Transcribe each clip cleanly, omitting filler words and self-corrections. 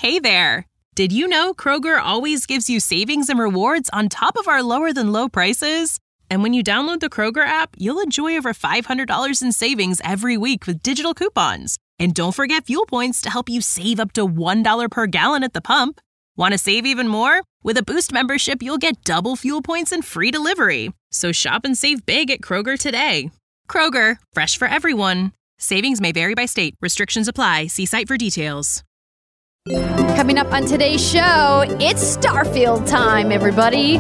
Hey there! Did you know Kroger always gives you savings and rewards on top of our lower-than-low prices? And when you download the Kroger app, you'll enjoy over $500 in savings every week with digital coupons. And don't forget fuel points to help you save up to $1 per gallon at the pump. Want to save even more? With a Boost membership, you'll get double fuel points and free delivery. So shop and save big at Kroger today. Kroger, fresh for everyone. Savings may vary by state. Restrictions apply. See site for details. Coming up on today's show, it's Starfield time, everybody.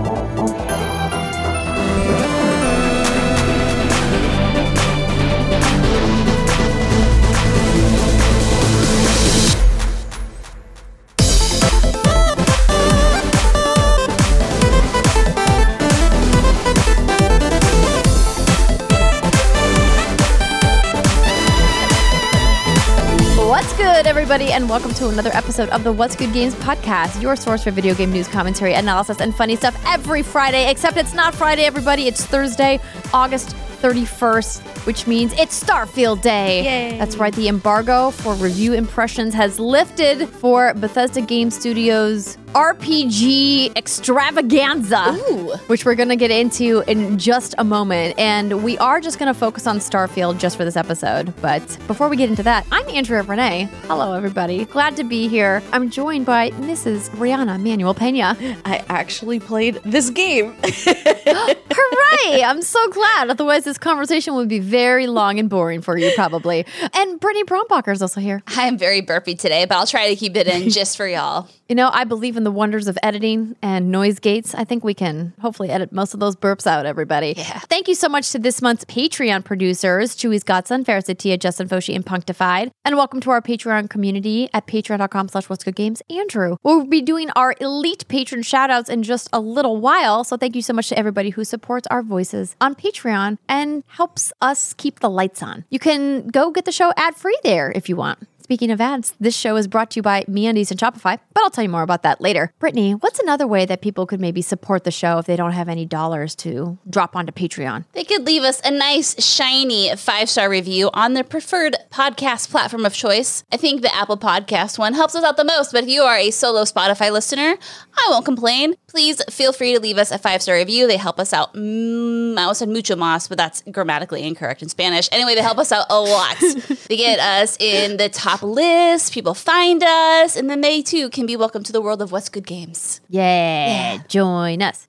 What's good, everybody, and welcome to another episode of the What's Good Games podcast, your source for video game news, commentary, analysis, and funny stuff every Friday, except it's not Friday, everybody. It's Thursday, August 31st, which means it's Starfield Day. Yay. That's right. The embargo for review impressions has lifted for Bethesda Game Studios' RPG extravaganza, which we're going to get into in just a moment. And we are just going to focus on Starfield just for this episode. But before we get into that, I'm Andrea Renee. Hello, everybody. Glad to be here. I'm joined by Mrs. Rihanna Manuel Pena. I actually played this game. Hooray! I'm so glad. Otherwise, this conversation would be very long and boring for you, probably. And Brittany Brombacher is also here. I am very burpy today, but I'll try to keep it in just for y'all. You know, I believe in the wonders of editing and noise gates. I think we can hopefully edit most of those burps out, everybody. Yeah. Thank you so much to this month's Patreon producers, Chewy's Godson, Ferris Atia, Justin Foshi, and Punctified. And welcome to our Patreon community at patreon.com/whatsgoodgames. Andrew, we'll be doing our elite patron shoutouts in just a little while. So thank you so much to everybody who supports our voices on Patreon and helps us keep the lights on. You can go get the show ad-free there if you want. Speaking of ads, this show is brought to you by MeUndies and Shopify, but I'll tell you more about that later. Brittany, what's another way that people could maybe support the show if they don't have any dollars to drop onto Patreon? They could leave us a nice, shiny 5-star review on their preferred podcast platform of choice. I think the Apple Podcast one helps us out the most, but if you are a solo Spotify listener, I won't complain. Please feel free to leave us a 5-star review. They help us out. I almost said mucho más, but that's grammatically incorrect in Spanish. Anyway, they help us out a lot. They get us in the top list, people find us, and then they too can be welcome to the world of What's Good Games. Yeah. Join us.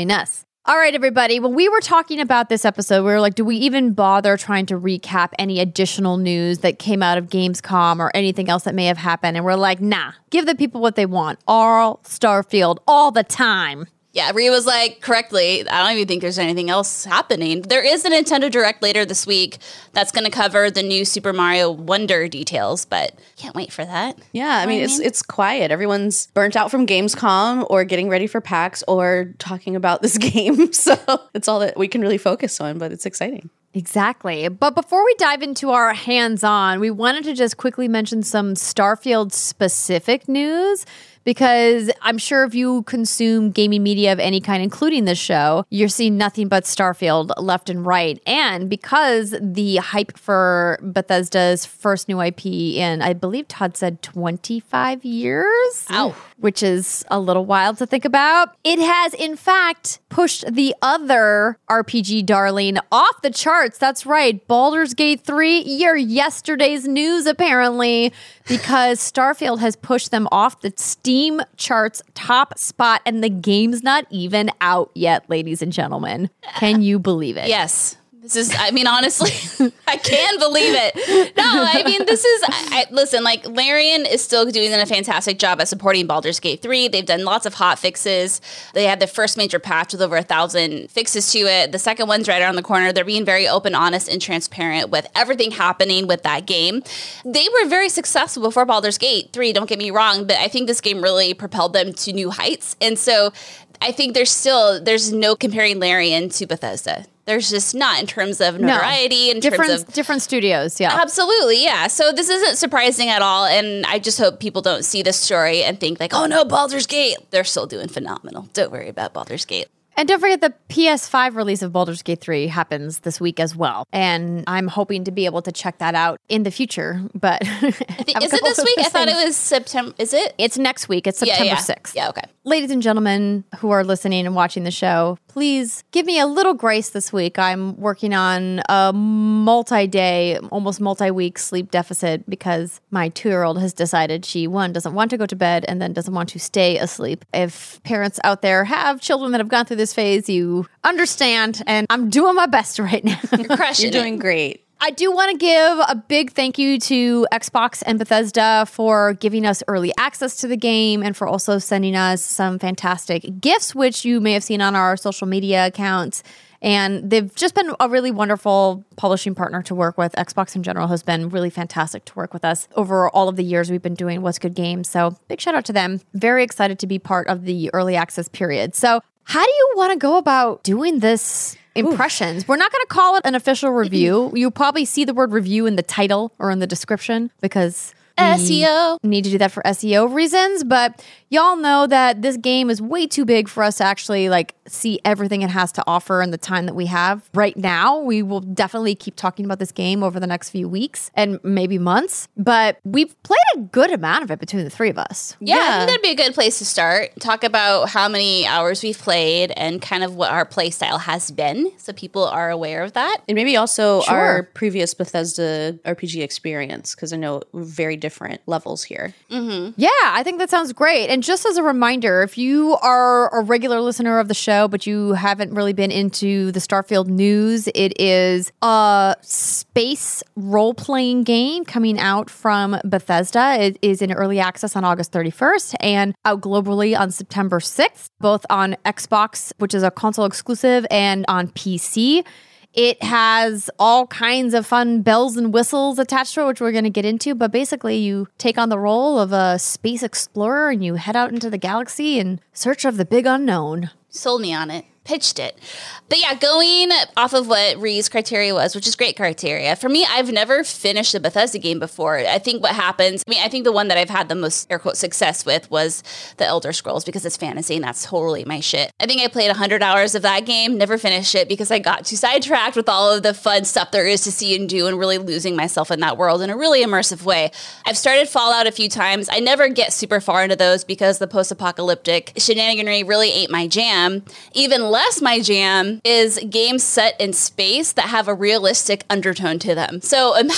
All right, everybody. When we were talking about this episode, we were like, do we even bother trying to recap any additional news that came out of Gamescom or anything else that may have happened? And we're like, nah, give the people what they want. All Starfield, all the time. Yeah, Rhea was like, correctly, I don't even think there's anything else happening. There is a Nintendo Direct later this week that's going to cover the new Super Mario Wonder details, but can't wait for that. Yeah, I mean, it's quiet. Everyone's burnt out from Gamescom or getting ready for PAX or talking about this game. So it's all that we can really focus on, but it's exciting. Exactly. But before we dive into our hands-on, we wanted to just quickly mention some Starfield-specific news, because I'm sure if you consume gaming media of any kind, including this show, you're seeing nothing but Starfield left and right. And because the hype for Bethesda's first new IP in, I believe Todd said 25 years, which is a little wild to think about, it has in fact pushed the other RPG darling off the charts. That's right, Baldur's Gate 3, your yesterday's news apparently, because Starfield has pushed them off the Steam charts top spot, and the game's not even out yet, ladies and gentlemen. Can you believe it? Yes. This is, I mean, honestly, I can believe it. No, I mean, this is, listen, like, Larian is still doing a fantastic job at supporting Baldur's Gate 3. They've done lots of hot fixes. They had the first major patch with over 1,000 fixes to it. The second one's right around the corner. They're being very open, honest, and transparent with everything happening with that game. They were very successful before Baldur's Gate 3, don't get me wrong, but I think this game really propelled them to new heights. And so I think there's no comparing Larian to Bethesda. There's just not in terms of notoriety, in terms of different studios. Yeah, absolutely. Yeah. So this isn't surprising at all. And I just hope people don't see this story and think like, oh no, Baldur's Gate. They're still doing phenomenal. Don't worry about Baldur's Gate. And don't forget the PS5 release of Baldur's Gate 3 happens this week as well. And I'm hoping to be able to check that out in the future. But Is it this week? I thought it was September. Is it? It's next week. It's September 6th. Yeah, okay. Ladies and gentlemen who are listening and watching the show, please give me a little grace this week. I'm working on a multi-day, almost multi-week sleep deficit because my 2-year-old has decided she, one, doesn't want to go to bed and then doesn't want to stay asleep. If parents out there have children that have gone through this phase, you understand, and I'm doing my best right now. You're crushing You're doing great. I do want to give a big thank you to Xbox and Bethesda for giving us early access to the game and for also sending us some fantastic gifts, which you may have seen on our social media accounts. And they've just been a really wonderful publishing partner to work with. Xbox in general has been really fantastic to work with us over all of the years we've been doing What's Good Games. So big shout out to them. Very excited to be part of the early access period. So how do you want to go about doing this? Impressions. We're not going to call it an official review. You'll probably see the word review in the title or in the description because SEO. we need to do that for SEO reasons. But y'all know that this game is way too big for us to actually see everything it has to offer in the time that we have right now. We will definitely keep talking about this game over the next few weeks and maybe months, but we've played a good amount of it between the three of us. Yeah, I think that'd be a good place to start. Talk about how many hours we've played and kind of what our play style has been so people are aware of that. And maybe also Sure. our previous Bethesda RPG experience, because I know very different levels here. Yeah, I think that sounds great. And just as a reminder, if you are a regular listener of the show, but you haven't really been into the Starfield news, it is a space role-playing game coming out from Bethesda. It is in early access on August 31st and out globally on September 6th, both on Xbox, which is a console exclusive, and on PC. It has all kinds of fun bells and whistles attached to it, which we're going to get into. But basically, you take on the role of a space explorer and you head out into the galaxy in search of the big unknown. Sold me on it. Pitched it. But yeah, going off of what Ree's criteria was, which is great criteria. For me, I've never finished a Bethesda game before. I think what happens, I think the one that I've had the most air quote success with was the Elder Scrolls because it's fantasy and that's totally my shit. I think I played 100 hours of that game, never finished it because I got too sidetracked with all of the fun stuff there is to see and do and really losing myself in that world in a really immersive way. I've started Fallout a few times. I never get super far into those because the post-apocalyptic shenaniganry really ain't my jam. Even less my jam is games set in space that have a realistic undertone to them. So going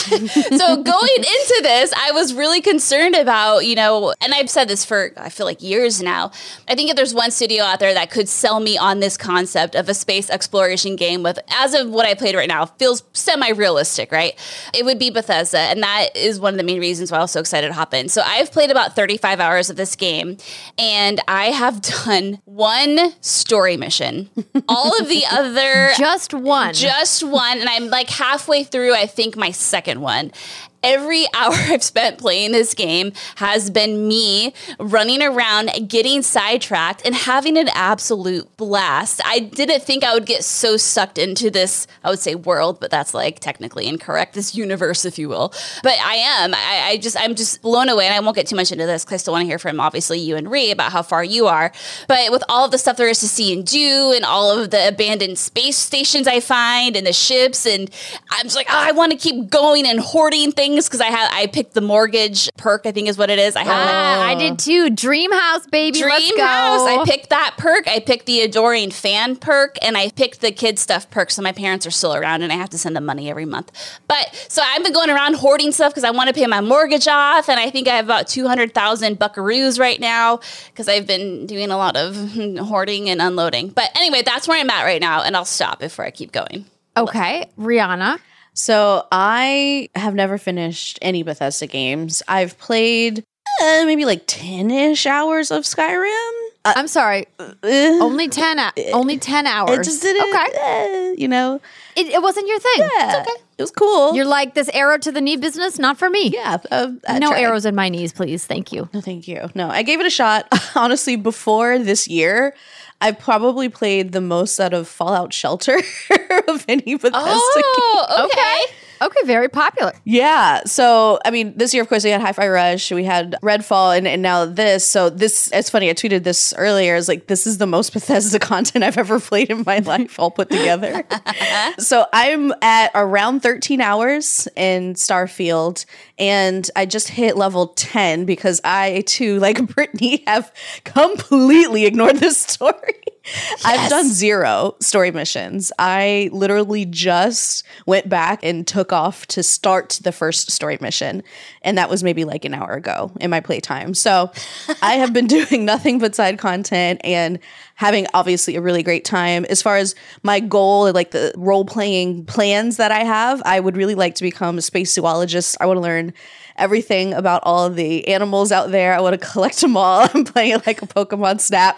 into this, I was really concerned about, and I've said this for, I feel like years now. I think if there's one studio out there that could sell me on this concept of a space exploration game with, as of what I played right now, feels semi-realistic, right? It would be Bethesda. And that is one of the main reasons why I was so excited to hop in. So I've played about 35 hours of this game and I have done one story mission. All of the other... Just one. And I'm halfway through, I think, my second one. Every hour I've spent playing this game has been me running around, getting sidetracked, and having an absolute blast. I didn't think I would get so sucked into this, I would say world, but that's technically incorrect, this universe, if you will. But I am. I'm just blown away, and I won't get too much into this because I still want to hear from, obviously, you and Ree about how far you are. But with all of the stuff there is to see and do, and all of the abandoned space stations I find, and the ships, and I'm just I want to keep going and hoarding things. Because I picked the mortgage perk, I think is what it is. I did too. Dream house, baby. Let's go. I picked that perk. I picked the adoring fan perk, and I picked the kid stuff perk. So my parents are still around, and I have to send them money every month. But so I've been going around hoarding stuff because I want to pay my mortgage off, and I think I have about 200,000 buckaroos right now because I've been doing a lot of hoarding and unloading. But anyway, that's where I'm at right now, and I'll stop before I keep going. Okay, Rihanna. So I have never finished any Bethesda games. I've played maybe 10-ish hours of Skyrim. I'm sorry. Only 10 hours. It just didn't, Okay. It It wasn't your thing. Yeah. It's okay. It was cool. You're like, this arrow to the knee business, not for me. Yeah. I No tried. arrows in my knees, please. Thank you. No, thank you. No, I gave it a shot. Honestly, before this year, I probably played the most out of Fallout Shelter of any Bethesda game. Oh, okay. Okay, very popular. Yeah. So, I mean, this year, of course, we had Hi-Fi Rush, we had Redfall, and now this. So this, it's funny, I tweeted this earlier. It's like, this is the most Bethesda content I've ever played in my life, all put together. So I'm at around 13 hours in Starfield, and I just hit level 10 because I, too, like Brittany, have completely ignored this story. I've done 0 story missions. I literally just went back and took off to start the first story mission. And that was maybe like an hour ago in my playtime. So I have been doing nothing but side content and having obviously a really great time. As far as my goal and like the role-playing plans that I have, I would really like to become a space zoologist. I want to learn everything about all of the animals out there. I want to collect them all. I'm playing it like a Pokemon Snap.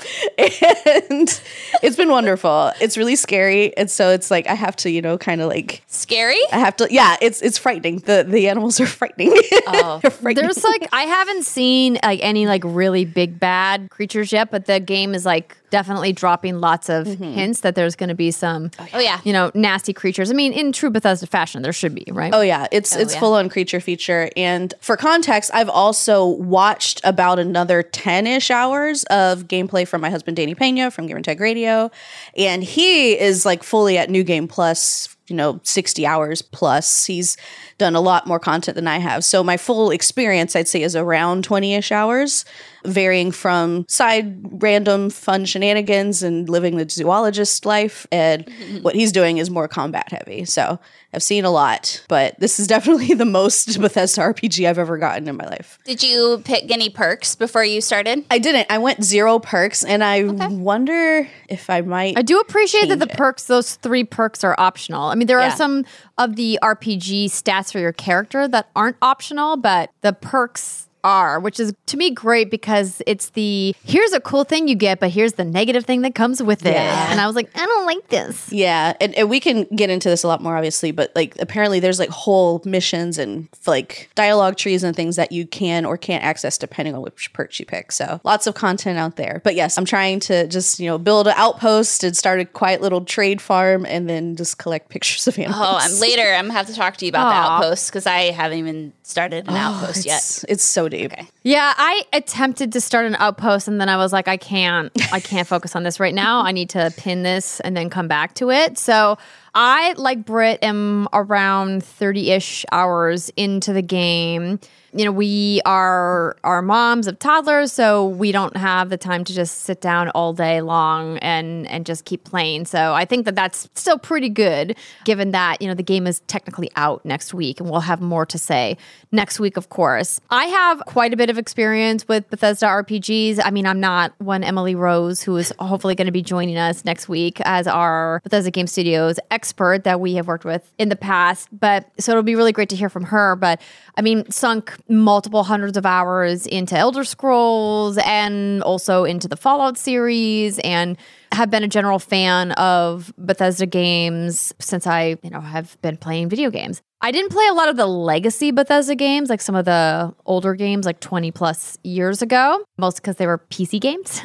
And it's been wonderful. It's really scary. And so it's like I have to, you know, kind of like Scary? I have to, yeah, it's frightening. The animals are frightening. Oh. They're frightening. There's like, I haven't seen like any like really big bad creatures yet, but the game is like definitely dropping lots of hints that there's going to be some, Oh, yeah. you know, nasty creatures. I mean, in true Bethesda fashion, there should be, right? Oh yeah, it's yeah. full on creature feature. And for context, I've also watched about another 10-ish hours of gameplay from my husband Danny Pena from Gamer Tag Radio, and he is like fully at New Game Plus, you know, 60 hours plus. He's done a lot more content than I have. So my full experience, I'd say, is around 20-ish hours, varying from side random fun shenanigans and living the zoologist life. And what he's doing is more combat heavy. So I've seen a lot, but this is definitely the most Bethesda RPG I've ever gotten in my life. Did you pick any perks before you started? I didn't. I went 0 perks, and I wonder if I might. I do appreciate that the change it. perks, those 3 perks are optional. I mean, there are Yeah. some of the RPG stats for your character that aren't optional, but the perks are, which is to me great because it's the here's a cool thing you get, but here's the negative thing that comes with it. Yeah. And I was like, I don't like this. Yeah, and we can get into this a lot more, obviously, but like apparently there's like whole missions and like dialogue trees and things that you can or can't access depending on which perks you pick. So lots of content out there. But yes, I'm trying to just, you know, build an outpost and start a quiet little trade farm and then just collect pictures of animals. Oh, I'm later. I'm gonna have to talk to you about the Aw. outpost because I haven't even started an outpost yet. It's so deep. Okay. Yeah, I attempted to start an outpost and then I was like, I can't focus on this right now. I need to pin this and then come back to it. So I, like Britt, am around 30-ish hours into the game. You know, we are moms of toddlers, so we don't have the time to just sit down all day long and just keep playing. So I think that that's still pretty good, given that, you know, the game is technically out next week, and we'll have more to say next week, of course. I have quite a bit of experience with Bethesda RPGs. I mean, I'm not one Emily Rose, who is hopefully going to be joining us next week as our Bethesda Game Studios expert that we have worked with in the past. But so it'll be really great to hear from her. But I mean, sunk multiple hundreds of hours into Elder Scrolls and also into the Fallout series, and have been a general fan of Bethesda games since I, you know, have been playing video games. I didn't play a lot of the legacy Bethesda games, like some of the older games, like 20 plus years ago, mostly because they were PC games.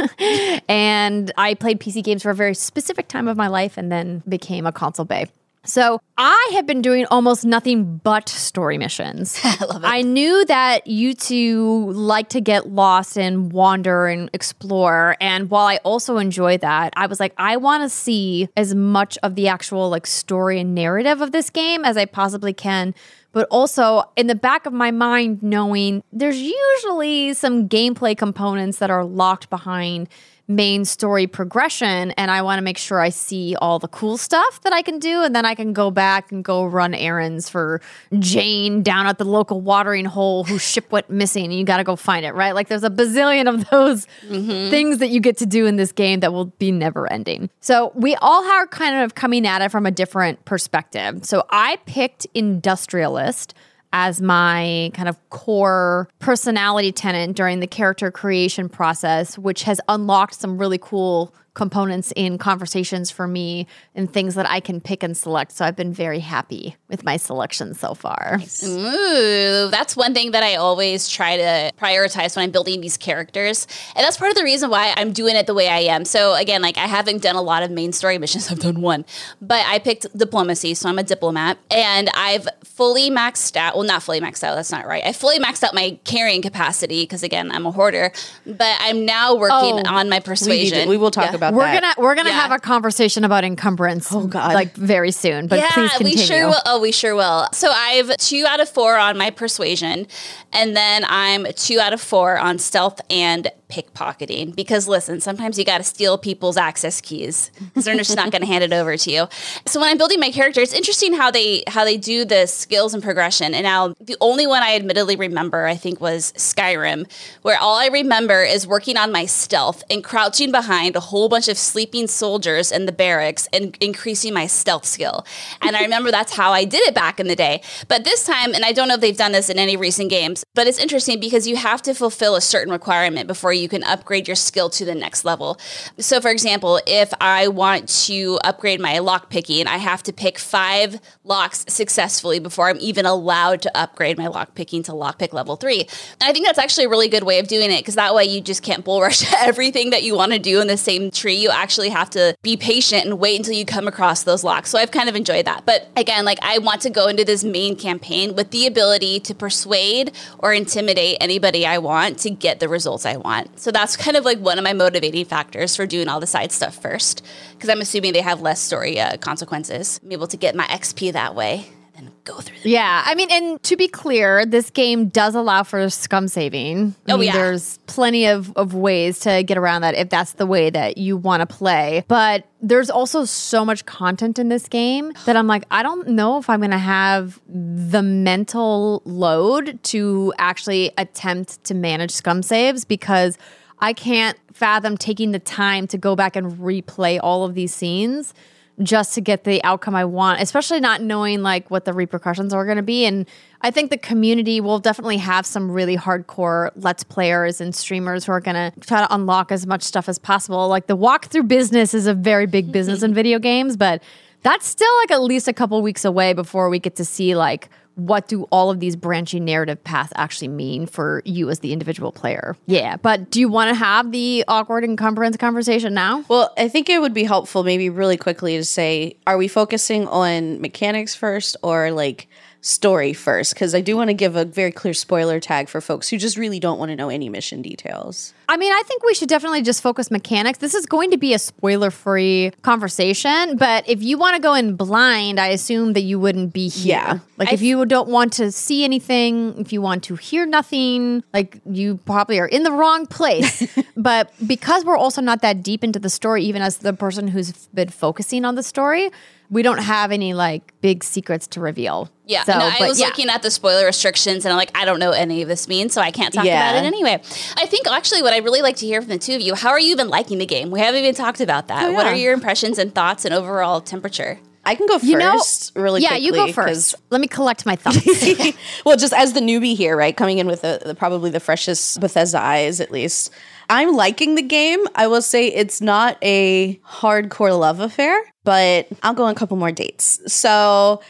And I played PC games for a very specific time of my life and then became a console bae. So I have been doing almost nothing but story missions. I love it. I knew that you two like to get lost and wander and explore. And while I also enjoy that, I was like, I want to see as much of the actual like story and narrative of this game as I possibly can. But also in the back of my mind, knowing there's usually some gameplay components that are locked behind main story progression, and I want to make sure I see all the cool stuff that I can do, and then I can go back and go run errands for Jane down at the local watering hole whose ship went missing, and you got to go find it, right? Like there's a bazillion of those things that you get to do in this game that will be never ending. So we all are kind of coming at it from a different perspective. So I picked Industrialist as my kind of core personality tenet during the character creation process, which has unlocked some really cool components in conversations for me and things that I can pick and select. So I've been very happy with my selection so far. Ooh, that's one thing that I always try to prioritize when I'm building these characters. And that's part of the reason why I'm doing it the way I am. So again, like I haven't done a lot of main story missions. I've done one, but I picked diplomacy. So I'm a diplomat and I've fully maxed out. Well, not fully maxed out. That's not right. I fully maxed out my carrying capacity because again, I'm a hoarder, but I'm now working on my persuasion. We will talk about that. We're gonna have a conversation about encumbrance. Oh God, like very soon. But please continue. We sure will. Oh, we sure will. So I've 2 out of 4 on my persuasion, and then I'm 2 out of 4 on stealth and pickpocketing. Because listen, sometimes you got to steal people's access keys because they're just not going to hand it over to you. So when I'm building my character, it's interesting how they do the skills and progression. And now the only one I admittedly remember, I think, was Skyrim, where all I remember is working on my stealth and crouching behind a whole bunch of sleeping soldiers in the barracks and increasing my stealth skill. And I remember that's how I did it back in the day. But this time, and I don't know if they've done this in any recent games, but it's interesting because you have to fulfill a certain requirement before you can upgrade your skill to the next level. So for example, if I want to upgrade my lock picking, I have to pick 5 locks successfully before I'm even allowed to upgrade my lock picking to lockpick level 3. And I think that's actually a really good way of doing it because that way you just can't bull rush everything that you want to do in the same tree. You actually have to be patient and wait until you come across those locks. So I've kind of enjoyed that. But again, like I want to go into this main campaign with the ability to persuade or intimidate anybody I want to get the results I want. So that's kind of like one of my motivating factors for doing all the side stuff first, because I'm assuming they have less story consequences. I'm able to get my XP that way and go through them. Yeah, I mean, and to be clear, this game does allow for scum saving. I mean, there's plenty of ways to get around that if that's the way that you want to play. But there's also so much content in this game that I'm like, I don't know if I'm going to have the mental load to actually attempt to manage scum saves, because I can't fathom taking the time to go back and replay all of these scenes just to get the outcome I want, especially not knowing like what the repercussions are going to be. And I think the community will definitely have some really hardcore Let's Players and streamers who are going to try to unlock as much stuff as possible. Like the walkthrough business is a very big business in video games, but that's still like at least a couple weeks away before we get to see like what do all of these branching narrative paths actually mean for you as the individual player. Yeah, but do you want to have the awkward encumbrance conversation now? Well, I think it would be helpful maybe really quickly to say, are we focusing on mechanics first or like story first? Because I do want to give a very clear spoiler tag for folks who just really don't want to know any mission details. I mean, I think we should definitely just focus mechanics. This is going to be a spoiler-free conversation, but if you want to go in blind, I assume that you wouldn't be here. Yeah. Like if you don't want to see anything, if you want to hear nothing, like you probably are in the wrong place. But because we're also not that deep into the story, even as the person who's been focusing on the story, we don't have any like big secrets to reveal. Yeah, so, I was looking at the spoiler restrictions and I'm like, I don't know what any of this means, so I can't talk about it anyway. I think actually what I'd really like to hear from the two of you, how are you even liking the game? We haven't even talked about that. What are your impressions and thoughts and overall temperature? I can go first really quickly. Yeah, you go first. Let me collect my thoughts. Well, just as the newbie here, right, coming in with probably the freshest Bethesda eyes at least, I'm liking the game. I will say it's not a hardcore love affair, but I'll go on a couple more dates. So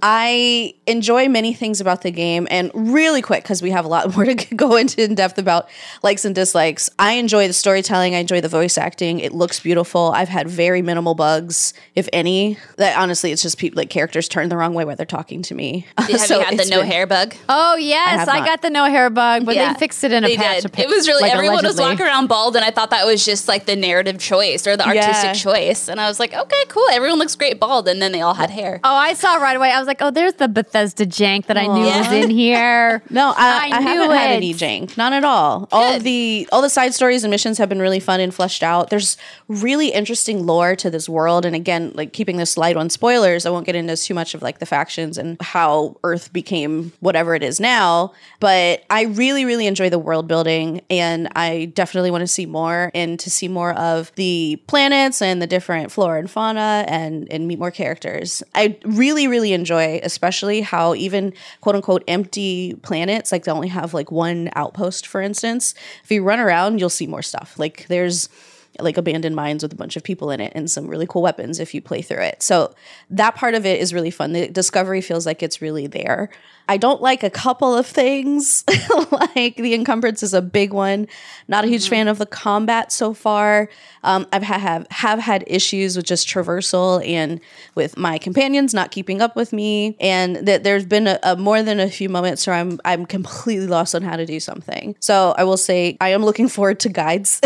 I enjoy many things about the game. And really quick, because we have a lot more to go into in depth about likes and dislikes, I enjoy the storytelling. I enjoy the voice acting. It looks beautiful. I've had very minimal bugs, if any. That honestly, it's just people, like characters turn the wrong way while they're talking to me. Have you had the no hair bug? Oh, yes. I got the no hair bug, but they fixed it in a patch. It was really, like, everyone was walking around bald, and I thought that was just like the narrative choice or the artistic choice. And I was like, okay, cool. Everyone looks great bald, and then they all had hair. Oh, I saw right away. I was like, oh, there's the Bethesda jank that I knew was in here. No, I haven't had any jank. Not at all. All the side stories and missions have been really fun and fleshed out. There's really interesting lore to this world. And again, like keeping this light on spoilers, I won't get into too much of like the factions and how Earth became whatever it is now. But I really, really enjoy the world building, and I definitely want to see more and to see more of the planets and the different flora and fauna and meet more characters. I really, really enjoy especially how even quote unquote empty planets, like they only have like one outpost, for instance. If you run around, you'll see more stuff. Like there's like abandoned mines with a bunch of people in it and some really cool weapons if you play through it. So that part of it is really fun. The discovery feels like it's really there. I don't like a couple of things. Like the encumbrance is a big one. Not a huge fan of the combat so far. I've have had issues with just traversal and with my companions not keeping up with me. And that there's been a more than a few moments where I'm completely lost on how to do something. So I will say I am looking forward to guides.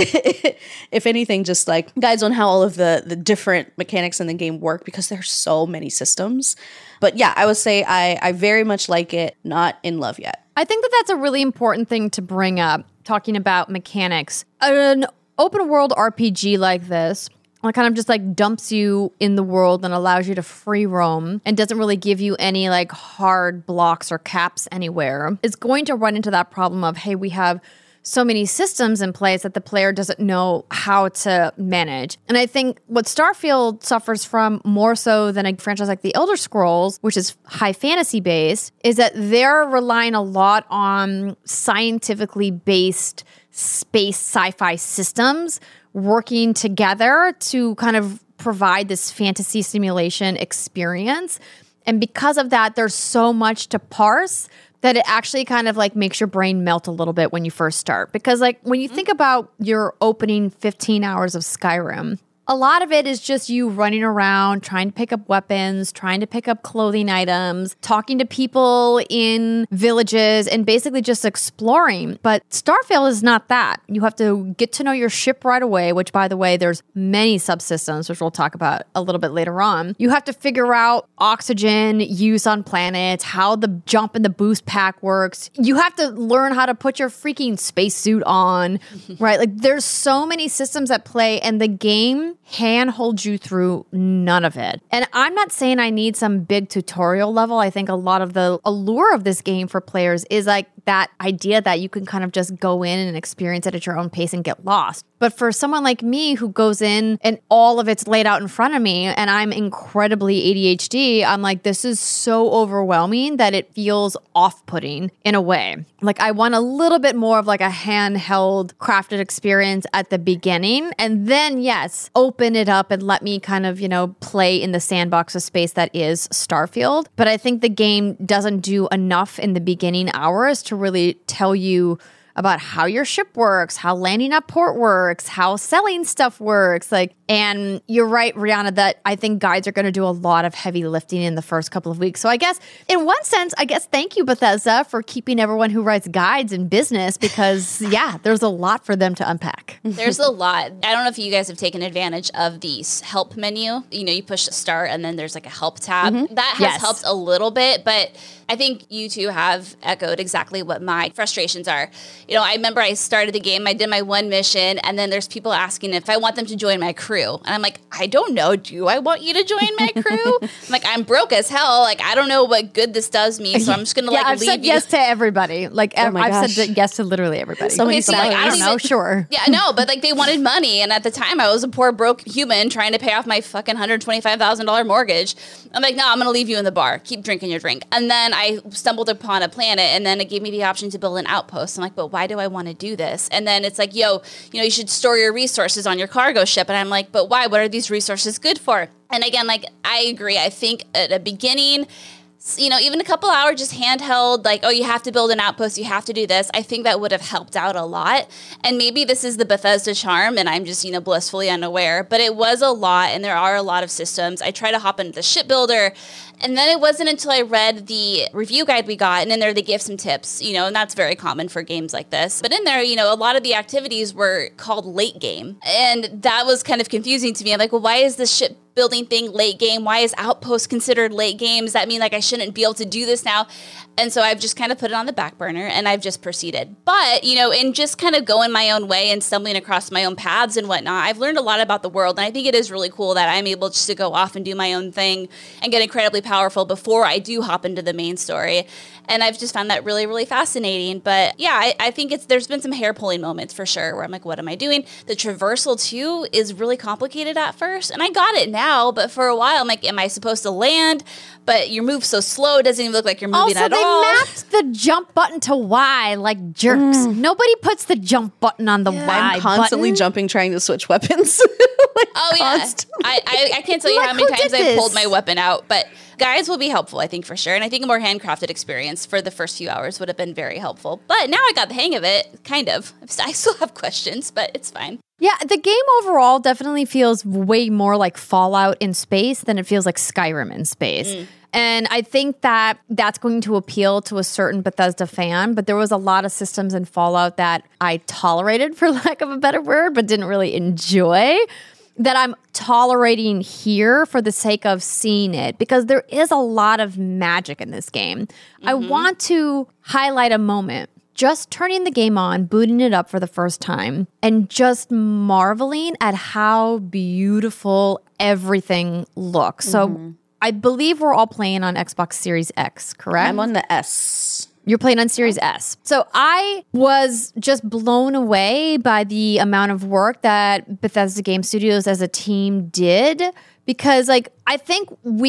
If anything, just like guides on how all of the different mechanics in the game work, because there's so many systems. But yeah, I would say I very much like it, not in love yet. I think that that's a really important thing to bring up, talking about mechanics. An open world RPG like this, it kind of just like dumps you in the world and allows you to free roam and doesn't really give you any like hard blocks or caps anywhere. It's going to run into that problem of, hey, we have so many systems in place that the player doesn't know how to manage. And I think what Starfield suffers from more so than a franchise like The Elder Scrolls, which is high fantasy based, is that they're relying a lot on scientifically based space sci-fi systems working together to kind of provide this fantasy simulation experience. And because of that, there's so much to parse that it actually kind of like makes your brain melt a little bit when you first start. Because like when you think about your opening 15 hours of Skyrim, a lot of it is just you running around, trying to pick up weapons, trying to pick up clothing items, talking to people in villages, and basically just exploring. But Starfield is not that. You have to get to know your ship right away, which, by the way, there's many subsystems, which we'll talk about a little bit later on. You have to figure out oxygen use on planets, how the jump and the boost pack works. You have to learn how to put your freaking spacesuit on, right? Like there's so many systems at play, and the game handholds you through none of it. And I'm not saying I need some big tutorial level. I think a lot of the allure of this game for players is like that idea that you can kind of just go in and experience it at your own pace and get lost. But for someone like me who goes in and all of it's laid out in front of me and I'm incredibly ADHD, I'm like, this is so overwhelming that it feels off-putting in a way. Like I want a little bit more of like a handheld crafted experience at the beginning. And then, yes, open it up and let me kind of, play in the sandbox of space that is Starfield. But I think the game doesn't do enough in the beginning hours to really tell you about how your ship works, how landing at port works, how selling stuff works. And you're right, Rihanna, that I think guides are going to do a lot of heavy lifting in the first couple of weeks. So I guess in one sense, thank you, Bethesda, for keeping everyone who writes guides in business because, yeah, there's a lot for them to unpack. There's a lot. I don't know if you guys have taken advantage of the help menu. You push start and then there's like a help tab. Mm-hmm. That has helped a little bit, but I think you two have echoed exactly what my frustrations are. I remember I started the game, I did my one mission, and then there's people asking if I want them to join my crew. And I'm like, I don't know. Do I want you to join my crew? I'm like, I'm broke as hell. Like, I don't know what good this does me. So I'm just going to I've leave said yes to everybody. Like, I've said yes to literally everybody. So many I don't know, sure. Yeah, no, but like they wanted money. And at the time I was a poor broke human trying to pay off my fucking $125,000 mortgage. I'm like, no, I'm going to leave you in the bar. Keep drinking your drink. And then I stumbled upon a planet and then it gave me the option to build an outpost. I'm like, but why do I want to do this? And then it's like, you should store your resources on your cargo ship. And I'm like, but why? What are these resources good for? And again, like, I agree. I think at the beginning, even a couple hours just handheld, like, oh, you have to build an outpost, you have to do this. I think that would have helped out a lot. And maybe this is the Bethesda charm and I'm just, blissfully unaware, but it was a lot and there are a lot of systems. I try to hop into the shipbuilder. And then it wasn't until I read the review guide we got, and in there they gave some tips, and that's very common for games like this. But in there, a lot of the activities were called late game. And that was kind of confusing to me. I'm like, well, why is this shipbuilding thing late game? Why is Outpost considered late game? Does that mean like I shouldn't be able to do this now? And so I've just kind of put it on the back burner and I've just proceeded. But, in just kind of going my own way and stumbling across my own paths and whatnot, I've learned a lot about the world. And I think it is really cool that I'm able just to go off and do my own thing and get incredibly powerful before I do hop into the main story. And I've just found that really, really fascinating. But yeah, I think there's been some hair pulling moments for sure where I'm like, what am I doing? The traversal too is really complicated at first. And I got it now, but for a while I'm like, am I supposed to land? But your move's so slow, it doesn't even look like you're moving at all. Also, they mapped the jump button to Y like jerks. Nobody puts the jump button on the Y I'm constantly button. jumping, trying to switch weapons. Oh yeah, I can't tell you how many times I've pulled my weapon out, but guides will be helpful, I think, for sure. And I think a more handcrafted experience for the first few hours would have been very helpful. But now I got the hang of it, kind of. I still have questions, but it's fine. Yeah, the game overall definitely feels way more like Fallout in space than it feels like Skyrim in space. And I think that that's going to appeal to a certain Bethesda fan, but there was a lot of systems in Fallout that I tolerated, for lack of a better word, but didn't really enjoy, that I'm tolerating here for the sake of seeing it, because there is a lot of magic in this game. I want to highlight a moment. Just turning the game on, booting it up for the first time, and just marveling at how beautiful everything looks. So I believe we're all playing on Xbox Series X, correct? I'm on the S. You're playing on Series S. So I was just blown away by the amount of work that Bethesda Game Studios as a team did, because I think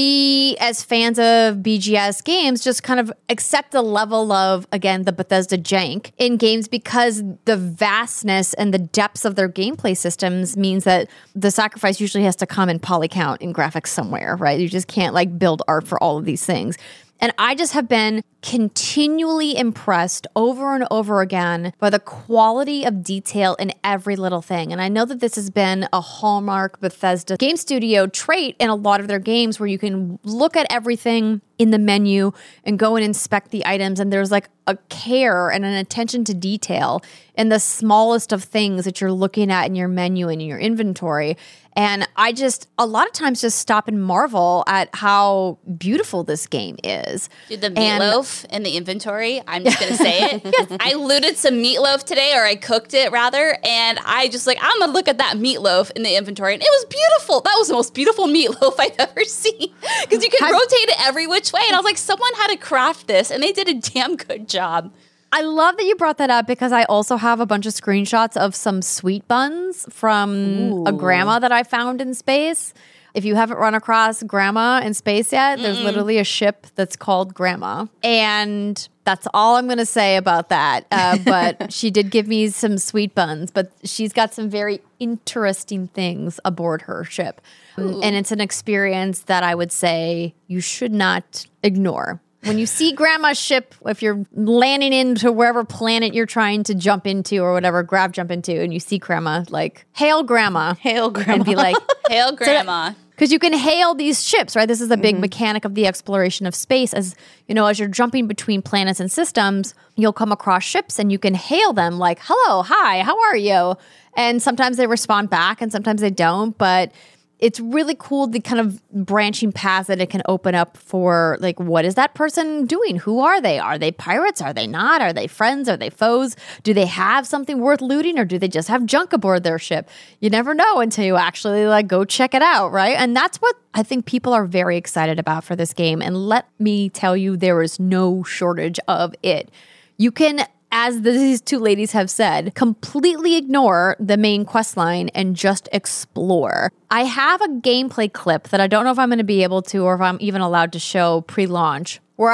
we as fans of BGS games just kind of accept the level of, again, the Bethesda jank in games, because the vastness and the depths of their gameplay systems means that the sacrifice usually has to come in poly count in graphics somewhere, right? You just can't build art for all of these things. And I just have been continually impressed over and over again by the quality of detail in every little thing. And I know that this has been a hallmark Bethesda Game Studio trait in a lot of their games, where you can look at everything in the menu and go and inspect the items. And there's a care and an attention to detail in the smallest of things that you're looking at in your menu and in your inventory. And I just, a lot of times, just stop and marvel at how beautiful this game is. Dude, the meatloaf in the inventory, I'm just going to say it. I looted some meatloaf today, or I cooked it rather, and I just I'm going to look at that meatloaf in the inventory, and it was beautiful. That was the most beautiful meatloaf I've ever seen, because you can rotate it every which way. And I was like, someone had to craft this, and they did a damn good job. I love that you brought that up, because I also have a bunch of screenshots of some sweet buns from a grandma that I found in space. If you haven't run across grandma in space yet, there's literally a ship that's called Grandma. And that's all I'm going to say about that. But she did give me some sweet buns, but she's got some very interesting things aboard her ship. And it's an experience that I would say you should not ignore. When you see Grandma's ship, if you're landing into wherever planet you're trying to jump into or whatever, jump into, and you see Grandma, hail Grandma. Hail Grandma. And be like, hail Grandma. Because you can hail these ships, right? This is a big mechanic of the exploration of space. As you're jumping between planets and systems, you'll come across ships and you can hail them like, hello, hi, how are you? And sometimes they respond back and sometimes they don't, but it's really cool, the kind of branching paths that it can open up for, what is that person doing? Who are they? Are they pirates? Are they not? Are they friends? Are they foes? Do they have something worth looting, or do they just have junk aboard their ship? You never know until you actually go check it out, right? And that's what I think people are very excited about for this game. And let me tell you, there is no shortage of it. You can, as these two ladies have said, completely ignore the main quest line and just explore. I have a gameplay clip that I don't know if I'm going to be able to, or if I'm even allowed to show pre-launch, where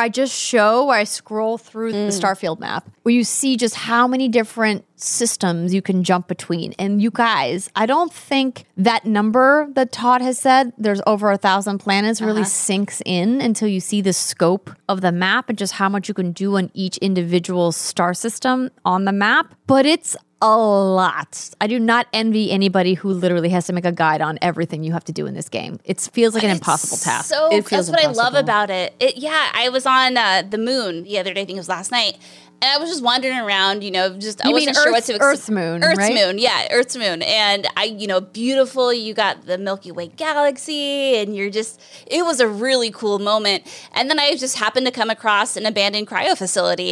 I scroll through the Starfield map, where you see just how many different systems you can jump between. And you guys, I don't think that number that Todd has said, there's over 1,000 planets, really sinks in until you see the scope of the map and just how much you can do on each individual star system on the map. But it's a lot. I do not envy anybody who literally has to make a guide on everything you have to do in this game. It feels like an impossible task. So that's what I love about it. I was on the moon the other day, I think it was last night, and I was just wandering around, I wasn't sure what to expect. Earth's moon, Earth's right? moon, yeah, Earth's moon. And beautiful, you got the Milky Way galaxy, and it was a really cool moment. And then I just happened to come across an abandoned cryo facility.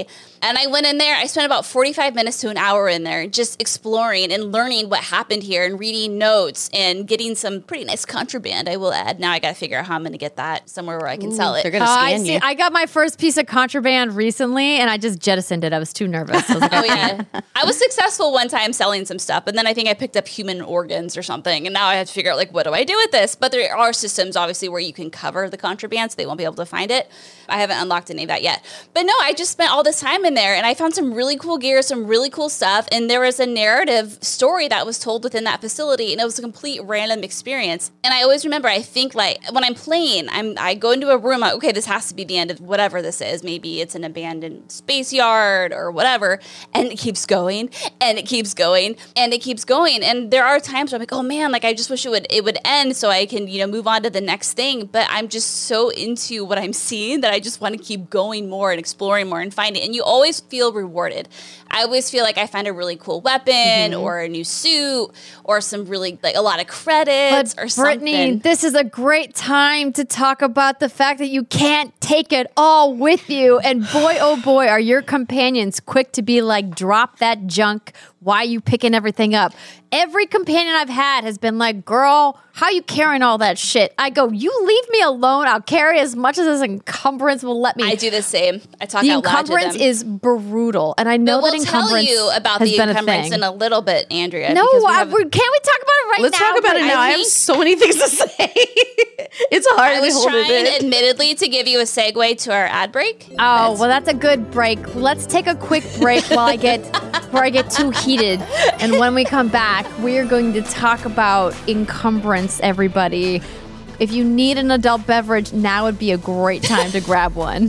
And I went in there, I spent about 45 minutes to an hour in there just exploring and learning what happened here and reading notes and getting some pretty nice contraband, I will add. Now I got to figure out how I'm going to get that somewhere where I can sell it. They're going to scan you. I got my first piece of contraband recently and I just jettisoned it. I was too nervous. I was like, Oh, yeah. I was successful one time selling some stuff, but then I think I picked up human organs or something. And now I have to figure out, like, what do I do with this? But there are systems, obviously, where you can cover the contraband so they won't be able to find it. I haven't unlocked any of that yet. But no, I just spent all this time in there and I found some really cool gear, some really cool stuff. And there was a narrative story that was told within that facility. And it was a complete random experience. And I always remember, I think, like, when I'm playing, I go into a room, okay, this has to be the end of whatever this is. Maybe it's an abandoned space yard or whatever. And it keeps going and it keeps going and it keeps going. And there are times where I'm like, oh man, like, I just wish it would end so I can, move on to the next thing. But I'm just so into what I'm seeing that I just want to keep going more and exploring more and finding. And you always feel rewarded. I always feel like I find a really cool weapon or a new suit or some really, like, a lot of credits or Brittany, something. this is a great time to talk about the fact that you can't take it all with you. And boy, oh boy, are your companions quick to be like, drop that junk. Why are you picking everything up? Every companion I've had has been like, girl, how you carrying all that shit? I go, you leave me alone. I'll carry as much as this encumbrance will let me. I do the same. I talk the out loud to them. encumbrance is brutal. And I know But that we'll encumbrance tell you about has the been a encumbrance thing. in a little bit, Andrea. No, because can't we talk about it right now? Let's talk about it now. I have so many things to say. It's hard I to was hold trying, it in. admittedly, to give you a segue to our ad break. Oh, well, that's a good break. Let's take a quick break before I get too heated. And when we come back, we are going to talk about encumbrance, everybody. If you need an adult beverage, now would be a great time to grab one.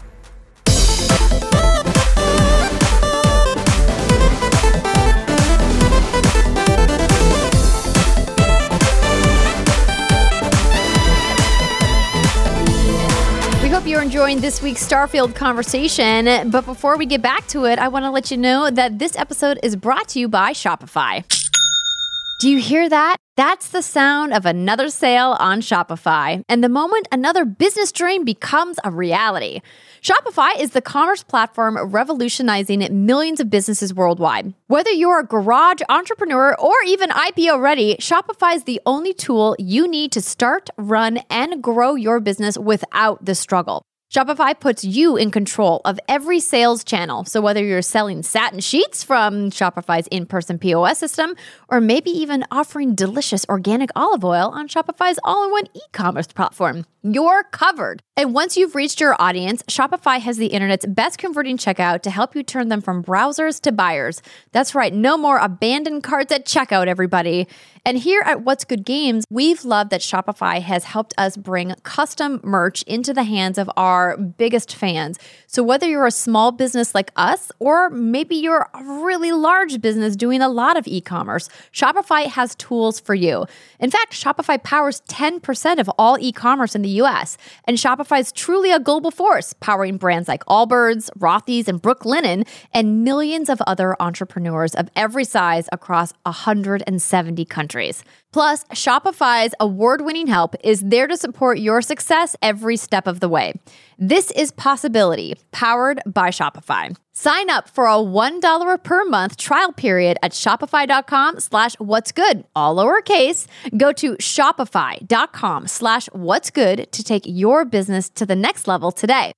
Hope you're enjoying this week's Starfield conversation. But before we get back to it, I want to let you know that this episode is brought to you by Shopify. Do you hear that? That's the sound of another sale on Shopify. And the moment another business dream becomes a reality. Shopify is the commerce platform revolutionizing millions of businesses worldwide. Whether you're a garage entrepreneur or even IPO ready, Shopify is the only tool you need to start, run, and grow your business without the struggle. Shopify puts you in control of every sales channel. So whether you're selling satin sheets from Shopify's in-person POS system, or maybe even offering delicious organic olive oil on Shopify's all-in-one e-commerce platform, you're covered. And once you've reached your audience, Shopify has the internet's best converting checkout to help you turn them from browsers to buyers. That's right, no more abandoned carts at checkout, everybody. And here at What's Good Games, we've loved that Shopify has helped us bring custom merch into the hands of our biggest fans. So whether you're a small business like us, or maybe you're a really large business doing a lot of e-commerce, Shopify has tools for you. In fact, Shopify powers 10% of all e-commerce in the US. And Shopify is truly a global force, powering brands like Allbirds, Rothy's, and Brooklinen, and millions of other entrepreneurs of every size across 170 countries. Plus, Shopify's award-winning help is there to support your success every step of the way. This is Possibility, powered by Shopify. Sign up for a $1 per month trial period at shopify.com/whatsgood, all lowercase. Go to shopify.com/whatsgood to take your business to the next level today.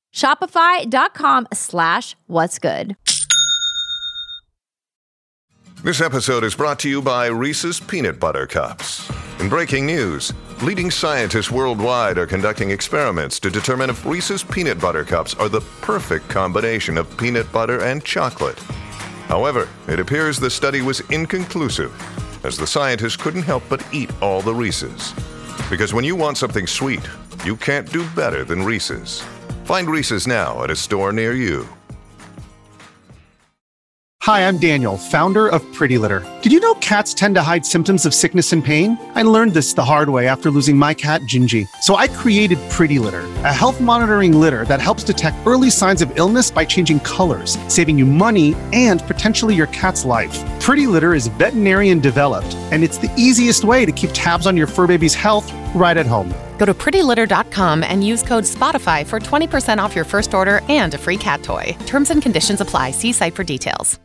Shopify.com/whatsgood. This episode is brought to you by Reese's Peanut Butter Cups. In breaking news, leading scientists worldwide are conducting experiments to determine if Reese's Peanut Butter Cups are the perfect combination of peanut butter and chocolate. However, it appears the study was inconclusive, as the scientists couldn't help but eat all the Reese's. Because when you want something sweet, you can't do better than Reese's. Find Reese's now at a store near you. Hi, I'm Daniel, founder of Pretty Litter. Did you know cats tend to hide symptoms of sickness and pain? I learned this the hard way after losing my cat, Gingy. So I created Pretty Litter, a health monitoring litter that helps detect early signs of illness by changing colors, saving you money and potentially your cat's life. Pretty Litter is veterinarian developed, and it's the easiest way to keep tabs on your fur baby's health right at home. Go to prettylitter.com and use code SPOTIFY for 20% off your first order and a free cat toy. Terms and conditions apply. See site for details.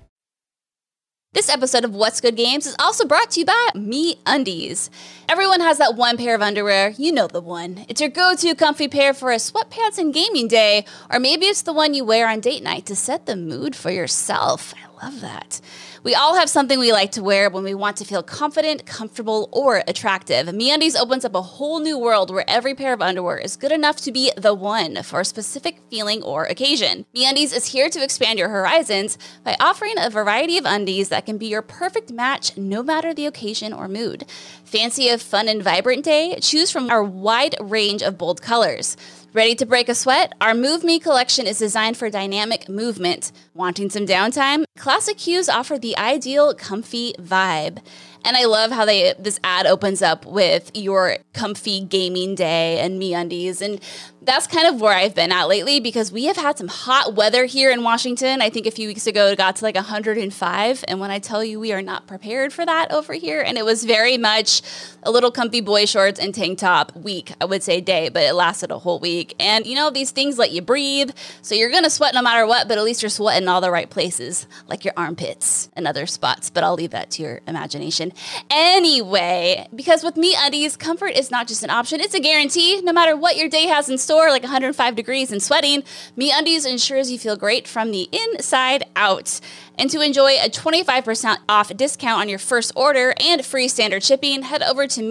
This episode of What's Good Games is also brought to you by MeUndies. Everyone has that one pair of underwear, you know the one. It's your go-to comfy pair for a sweatpants and gaming day, or maybe it's the one you wear on date night to set the mood for yourself. I love that. We all have something we like to wear when we want to feel confident, comfortable, or attractive. MeUndies opens up a whole new world where every pair of underwear is good enough to be the one for a specific feeling or occasion. MeUndies is here to expand your horizons by offering a variety of undies that can be your perfect match no matter the occasion or mood. Fancy a fun and vibrant day? Choose from our wide range of bold colors. Ready to break a sweat? Our Move Me collection is designed for dynamic movement. Wanting some downtime? Classic Hues offer the ideal comfy vibe. And I love how this ad opens up with your comfy gaming day and MeUndies. And that's kind of where I've been at lately because we have had some hot weather here in Washington. I think a few weeks ago it got to like 105. And when I tell you we are not prepared for that over here, and it was very much a little comfy boy shorts and tank top week, I would say day, but it lasted a whole week. And you know, these things let you breathe. So you're going to sweat no matter what, but at least you're sweating all the right places, like your armpits and other spots. But I'll leave that to your imagination. Anyway, because with MeUndies, comfort is not just an option, it's a guarantee. No matter what your day has in store, like 105 degrees and sweating, MeUndies ensures you feel great from the inside out. And to enjoy a 25% off discount on your first order and free standard shipping, head over to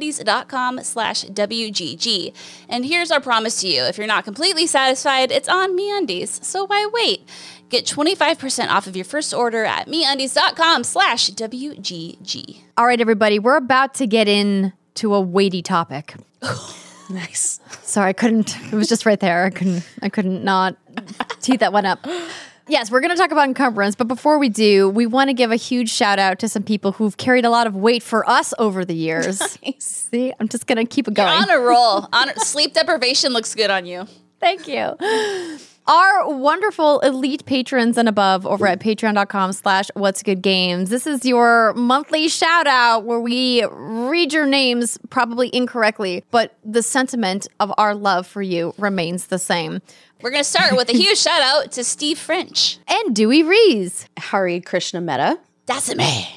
MeUndies.com/WGG. And here's our promise to you. If you're not completely satisfied, it's on MeUndies. So why wait? Get 25% off of your first order at MeUndies.com/WGG. All right, everybody, we're about to get into a weighty topic. Nice. Sorry, I couldn't. It was just right there. I couldn't not tee that one up. Yes, we're going to talk about encumbrance, but before we do, we want to give a huge shout out to some people who've carried a lot of weight for us over the years. Nice. See, I'm just going to keep it going. You're on a roll. Sleep deprivation looks good on you. Thank you. Our wonderful elite patrons and above over at patreon.com/whatsgoodgames. This is your monthly shout out where we read your names probably incorrectly, but the sentiment of our love for you remains the same. We're going to start with a huge shout out to Steve French. And Dewey Rees. Hari Krishna Mehta. That's me.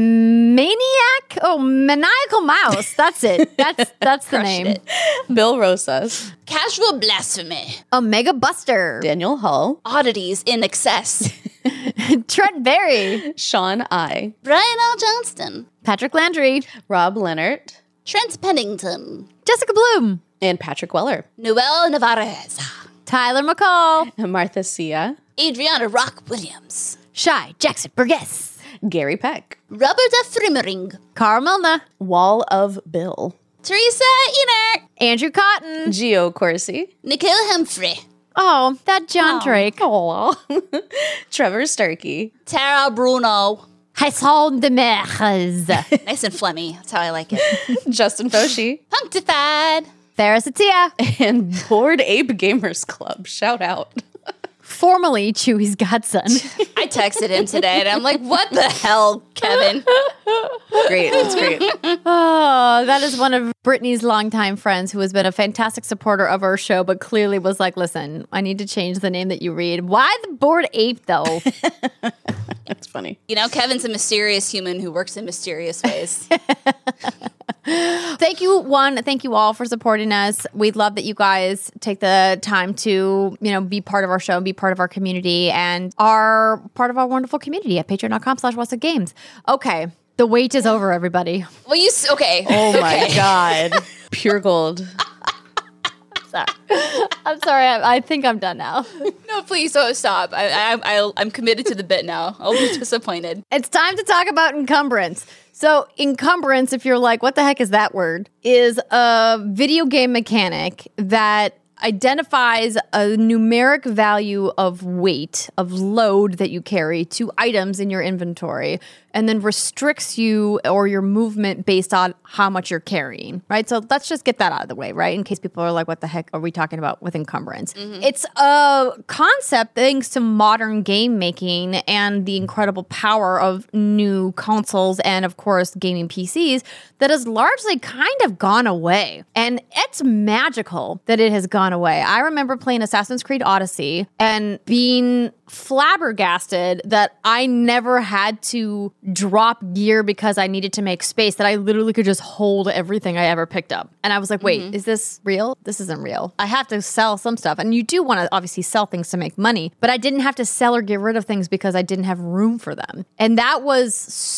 Maniac? Oh, Maniacal Mouse. That's it. That's the name. It. Bill Rosas. Casual Blasphemy. Omega Buster. Daniel Hull. Oddities in Excess. Trent Berry. Sean I. Brian L. Johnston. Patrick Landry. Rob Leonard. Trent Pennington. Jessica Bloom. And Patrick Weller. Noel Navarez. Tyler McCall. Martha Sia. Adriana Rock Williams. Shy Jackson Burgess. Gary Peck. Robert F. Frimmering. Carl Milner. Wall of Bill. Teresa Iner. Andrew Cotton. Gio Corsi. Nikhil Humphrey. Oh, that John Drake. Aw. Trevor Starkey. Tara Bruno. Heisholm de Meres. Nice and phlegmy. That's how I like it. Justin Foshi. Punctified. Ferris Atia. And Bored Ape Gamers Club. Shout out. Formerly Chewy's godson. I texted him today and I'm like, what the hell, Kevin? Great. It's great. Oh, that is one of Brittany's longtime friends who has been a fantastic supporter of our show, but clearly was like, listen, I need to change the name that you read. Why the Bored Ape, though? That's funny. You know, Kevin's a mysterious human who works in mysterious ways. Thank you, thank you all for supporting us. We love that you guys take the time to, be part of our show, be part of our community, and are part of our wonderful community at patreon.com/whatsgoodgames. Okay, the wait is over, everybody. Well, okay. Oh my God. Pure gold. I'm sorry. I think I'm done now. No, please don't stop. I'm committed to the bit now. I'll be disappointed. It's time to talk about encumbrance. So encumbrance, if you're like, what the heck is that word, is a video game mechanic that identifies a numeric value of weight, of load that you carry to items in your inventory and then restricts you or your movement based on how much you're carrying, right? So let's just get that out of the way, right? In case people are like, what the heck are we talking about with encumbrance? It's a concept thanks to modern game making and the incredible power of new consoles and, of course, gaming PCs that has largely kind of gone away. And it's magical that it has gone away. I remember playing Assassin's Creed Odyssey and being flabbergasted that I never had to drop gear because I needed to make space, that I literally could just hold everything I ever picked up. And I was like, wait, is this real? This isn't real. I have to sell some stuff. And you do want to obviously sell things to make money, but I didn't have to sell or get rid of things because I didn't have room for them. And that was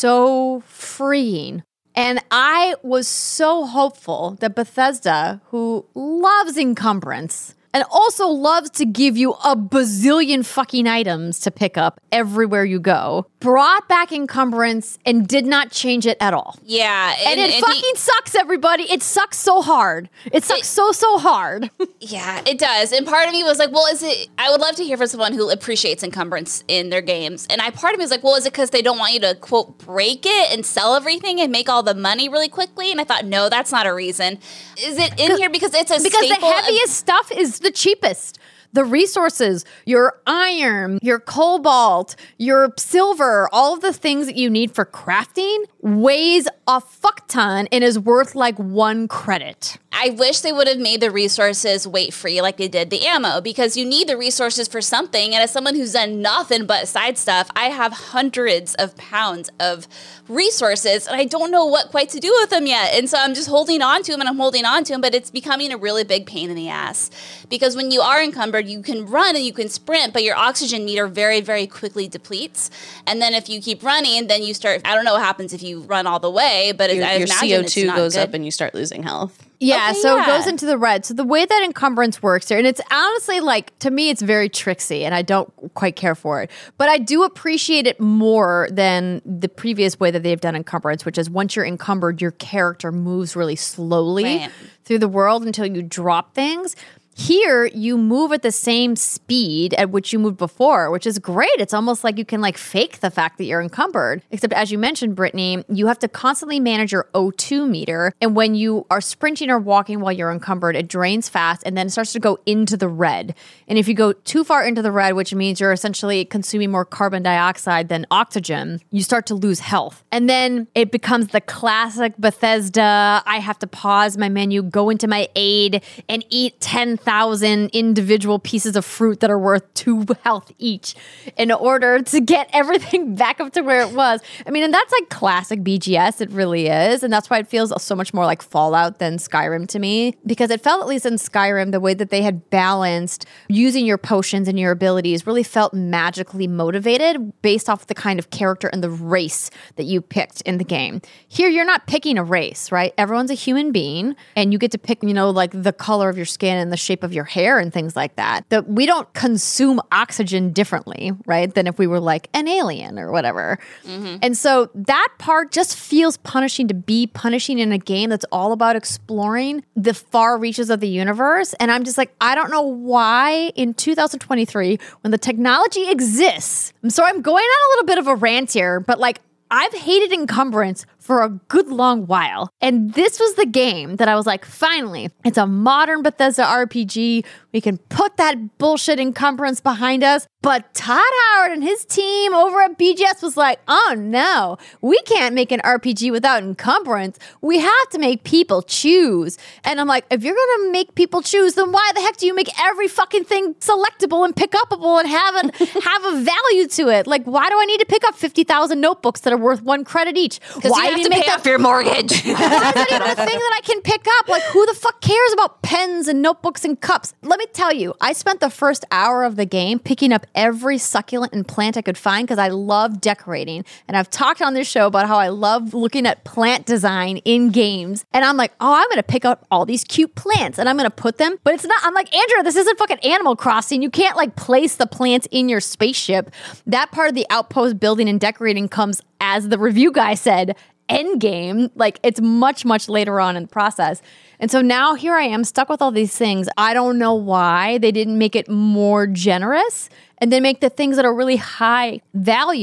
so freeing. And I was so hopeful that Bethesda, who loves encumbrance, and also loves to give you a bazillion fucking items to pick up everywhere you go, brought back encumbrance and did not change it at all. Yeah. And it fucking sucks, everybody. It sucks so hard. It sucks so hard. Yeah, it does. And part of me was like, well, I would love to hear from someone who appreciates encumbrance in their games. And part of me was like, well, is it because they don't want you to, quote, break it and sell everything and make all the money really quickly? And I thought, no, that's not a reason. Is it in here because it's a staple? Because the heaviest stuff is the cheapest. The resources, your iron, your cobalt, your silver, all of the things that you need for crafting weighs a fuck ton and is worth like 1 credit. I wish they would have made the resources weight free like they did the ammo, because you need the resources for something. And as someone who's done nothing but side stuff, I have hundreds of pounds of resources and I don't know what quite to do with them yet. And so I'm just holding on to them, but it's becoming a really big pain in the ass, because when you are encumbered, you can run and you can sprint, but your oxygen meter very, very quickly depletes. And then if you keep running, then you start, I don't know what happens if you run all the way, but your I imagine CO2 goes good. up and you start losing health. Yeah, Okay, so yeah. it goes into the red. So the way that encumbrance works here, and it's honestly like, to me, it's very tricksy and I don't quite care for it. But I do appreciate it more than the previous way that they've done encumbrance, which is once you're encumbered, your character moves really slowly through the world until you drop things. Here, you move at the same speed at which you moved before, which is great. It's almost like you can like fake the fact that you're encumbered. Except as you mentioned, Brittany, you have to constantly manage your O2 meter. And when you are sprinting or walking while you're encumbered, it drains fast and then it starts to go into the red. And if you go too far into the red, which means you're essentially consuming more carbon dioxide than oxygen, you start to lose health. And then it becomes the classic Bethesda, I have to pause my menu, go into my aid, and eat 10,000 individual pieces of fruit that are worth 2 health each in order to get everything back up to where it was. I mean, and that's like classic BGS. It really is. And that's why it feels so much more like Fallout than Skyrim to me, because it felt, at least in Skyrim, the way that they had balanced using your potions and your abilities really felt magically motivated based off the kind of character and the race that you picked in the game. Here, you're not picking a race, right? Everyone's a human being and you get to pick, like the color of your skin and the shape of your hair and things like that. That we don't consume oxygen differently, right, than if we were like an alien or whatever. And so that part just feels punishing to be punishing in a game that's all about exploring the far reaches of the universe. And I'm just like, I don't know why in 2023, when the technology exists. So I'm going on a little bit of a rant here, but like, I've hated encumbrance for a good long while. And this was the game that I was like, finally, it's a modern Bethesda RPG. We can put that bullshit encumbrance behind us. But Todd Howard and his team over at BGS was like, oh no, we can't make an RPG without encumbrance. We have to make people choose. And I'm like, if you're going to make people choose, then why the heck do you make every fucking thing selectable and pick upable and have a value to it? Like, why do I need to pick up 50,000 notebooks that are worth 1 credit each? Why you have to pay off your mortgage. Why is that even a thing that I can pick up? Like, who the fuck cares about pens and notebooks and cups? Let me tell you, I spent the first hour of the game picking up every succulent and plant I could find because I love decorating. And I've talked on this show about how I love looking at plant design in games. And I'm like, oh, I'm going to pick up all these cute plants and I'm going to put them. But it's not, I'm like, Andrea, this isn't fucking Animal Crossing. You can't like place the plants in your spaceship. That part of the outpost building and decorating comes, as the review guy said, end game. Like, it's much, much later on in the process. And so now here I am stuck with all these things. I don't know why they didn't make it more generous and then make the things that are really high value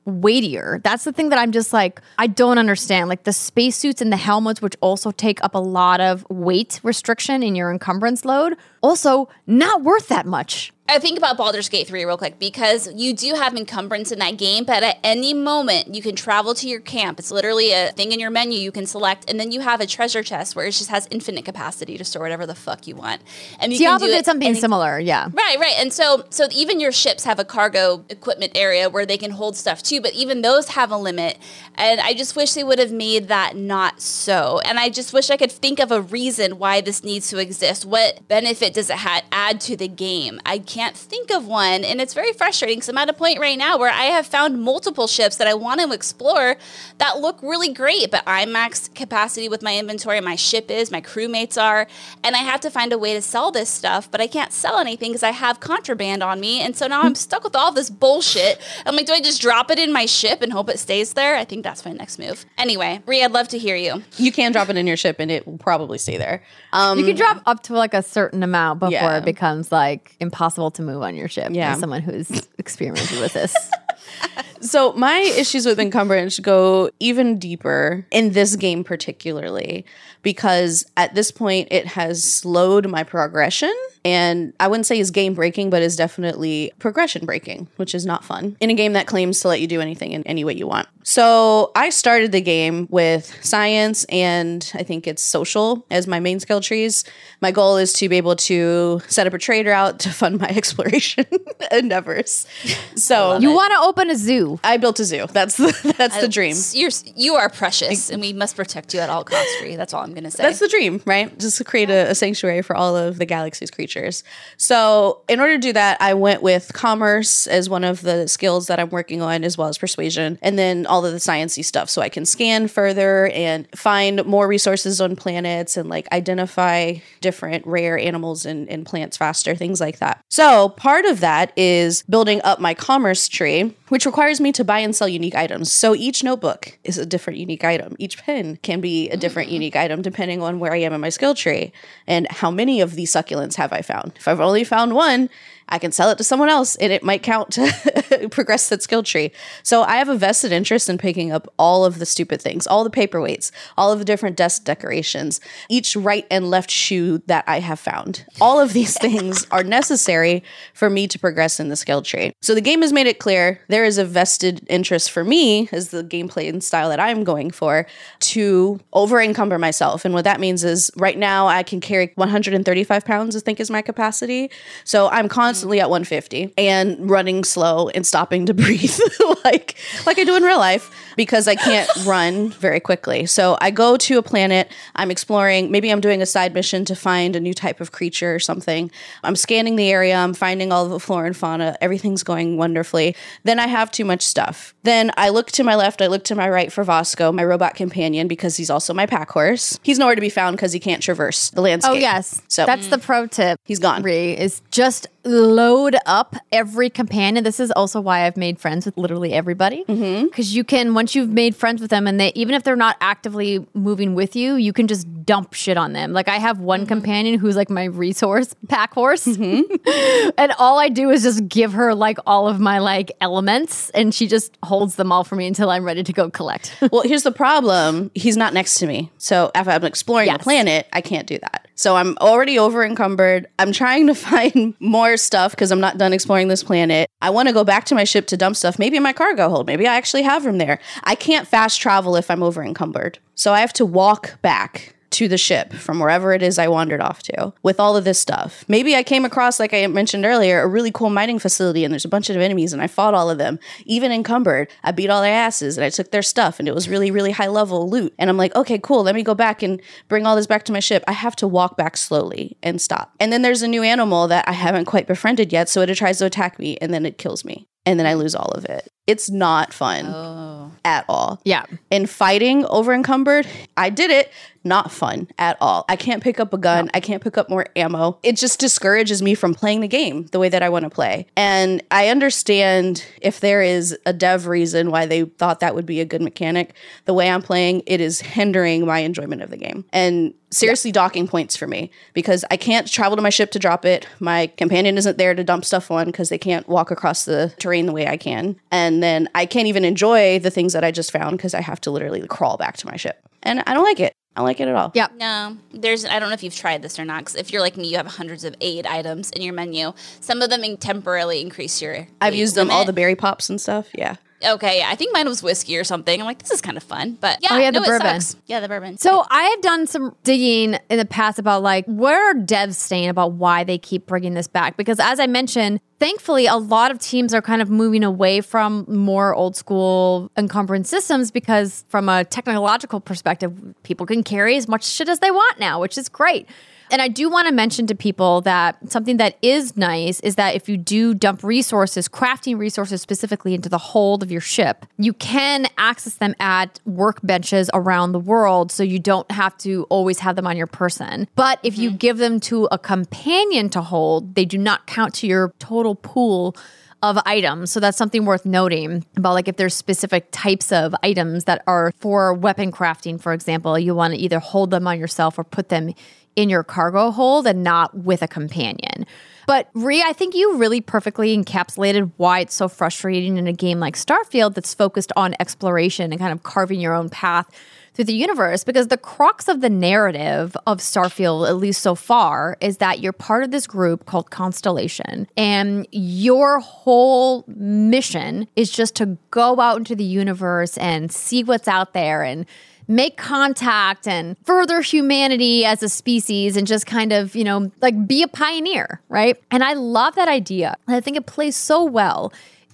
weightier. That's the thing that I'm just like, I don't understand. Like the spacesuits and the helmets, which also take up a lot of weight restriction in your encumbrance load, also not worth that much. I think about Baldur's Gate 3 real quick, because you do have encumbrance in that game, but at any moment you can travel to your camp. It's literally a thing in your menu you can select, and then you have a treasure chest where it just has infinite capacity to store whatever the fuck you want. And you Diablo can do did something similar, yeah. Right. And so even your ships have a cargo equipment area where they can hold stuff too, but even those have a limit. And I just wish they would have made that not so. And I just wish I could think of a reason why this needs to exist. What benefit does it add to the game? I can't think of one, and it's very frustrating because I'm at a point right now where I have found multiple ships that I want to explore that look really great, but I'm max capacity with my inventory. My ship is, my crewmates are, and I have to find a way to sell this stuff, but I can't sell anything because I have contraband on me, and so now I'm stuck with all this bullshit. I'm like, do I just drop it in my ship and hope it stays there? I think that's my next move. Anyway, Rhea, I'd love to hear you. You can drop it in your ship and it will probably stay there. You can drop up to like a certain amount before Yeah. it becomes like impossible to move on your ship. Yeah. As someone who's experimented with this. So my issues with encumbrance go even deeper in this game particularly, because at this point it has slowed my progression, and I wouldn't say is game breaking, but is definitely progression breaking, which is not fun in a game that claims to let you do anything in any way you want. So I started the game with science and I think it's social as my main skill trees. My goal is to be able to set up a trader out to fund my exploration endeavors. So You want to open a zoo. I built a zoo. That's the dream. You are precious, and we must protect you at all costs, Rhea. That's all I'm going to say. That's the dream, right? Just to create a sanctuary for all of the galaxy's creatures. So in order to do that, I went with commerce as one of the skills that I'm working on, as well as persuasion, and then all of the sciencey stuff, so I can scan further and find more resources on planets and like identify different rare animals and plants faster, things like that. So part of that is building up my commerce tree, which requires me to buy and sell unique items. So each notebook is a different unique item. Each pen can be a different unique item depending on where I am in my skill tree and how many of these succulents have I found. If I've only found one, I can sell it to someone else and it might count to progress that skill tree. So I have a vested interest in picking up all of the stupid things, all the paperweights, all of the different desk decorations, each right and left shoe that I have found. All of these things are necessary for me to progress in the skill tree. So the game has made it clear there is a vested interest for me, as the gameplay and style that I'm going for, to over encumber myself. And what that means is right now I can carry 135 pounds, I think is my capacity. So I'm constantly at 150 and running slow and stopping to breathe like I do in real life, because I can't run very quickly. So I go to a planet, I'm exploring, maybe I'm doing a side mission to find a new type of creature or something. I'm scanning the area, I'm finding all of the flora and fauna, everything's going wonderfully. Then I have too much stuff. Then I look to my left, I look to my right for Vasco, my robot companion, because he's also my pack horse. He's nowhere to be found because he can't traverse the landscape. Oh, yes. So that's the pro tip. He's gone. Is just load up every companion. This is also why I've made friends with literally everybody. Because you can, once you've made friends with them, and they, even if they're not actively moving with you, you can just dump shit on them. Like I have one companion who's like my resource pack horse. And all I do is just give her like all of my like elements, and she just holds them all for me until I'm ready to go collect. Well, here's the problem. He's not next to me. So if I'm exploring the planet, I can't do that. So I'm already over encumbered. I'm trying to find more stuff because I'm not done exploring this planet. I want to go back to my ship to dump stuff, maybe in my cargo hold. Maybe I actually have room there. I can't fast travel if I'm over encumbered. So I have to walk back to the ship from wherever it is I wandered off to with all of this stuff. Maybe I came across, like I mentioned earlier, a really cool mining facility and there's a bunch of enemies and I fought all of them. Even encumbered, I beat all their asses and I took their stuff and it was really, really high level loot. And I'm like, okay, cool. Let me go back and bring all this back to my ship. I have to walk back slowly and stop. And then there's a new animal that I haven't quite befriended yet. So it tries to attack me and then it kills me. And then I lose all of it. It's not fun at all. Yeah. And fighting over encumbered, I did it. not fun at all. I can't pick up a gun. I can't pick up more ammo. It just discourages me from playing the game the way that I want to play. And I understand if there is a dev reason why they thought that would be a good mechanic. The way I'm playing, it is hindering my enjoyment of the game. And seriously docking points for me because I can't travel to my ship to drop it. My companion isn't there to dump stuff on because they can't walk across the terrain the way I can. And then I can't even enjoy the things that I just found because I have to literally crawl back to my ship. And I don't like it. I don't like it at all. Yeah. No, I don't know if you've tried this or not, because if you're like me, you have hundreds of aid items in your menu. Some of them temporarily increase your I've used them, all the limit. berry pops and stuff. Yeah. Okay, yeah, I think mine was whiskey or something. I'm like, this is kind of fun. But yeah, Oh, yeah, no, the it bourbon. sucks. Yeah, the bourbon. So I have done some digging in the past about like where are devs saying about why they keep bringing this back? Because as I mentioned, thankfully a lot of teams are kind of moving away from more old school encumbrance systems because from a technological perspective, people can carry as much shit as they want now, which is great. And I do want to mention to people that something that is nice is that if you do dump resources, crafting resources specifically into the hold of your ship, you can access them at workbenches around the world so you don't have to always have them on your person. But if you give them to a companion to hold, they do not count to your total pool of items. So that's something worth noting about like if there's specific types of items that are for weapon crafting, for example, you want to either hold them on yourself or put them in your cargo hold and not with a companion. But Rhea, I think you really perfectly encapsulated why it's so frustrating in a game like Starfield that's focused on exploration and kind of carving your own path through the universe, because the crux of the narrative of Starfield, at least so far, is that you're part of this group called Constellation, and your whole mission is just to go out into the universe and see what's out there and make contact and further humanity as a species and just kind of, like be a pioneer, right? And I love that idea. And I think it plays so well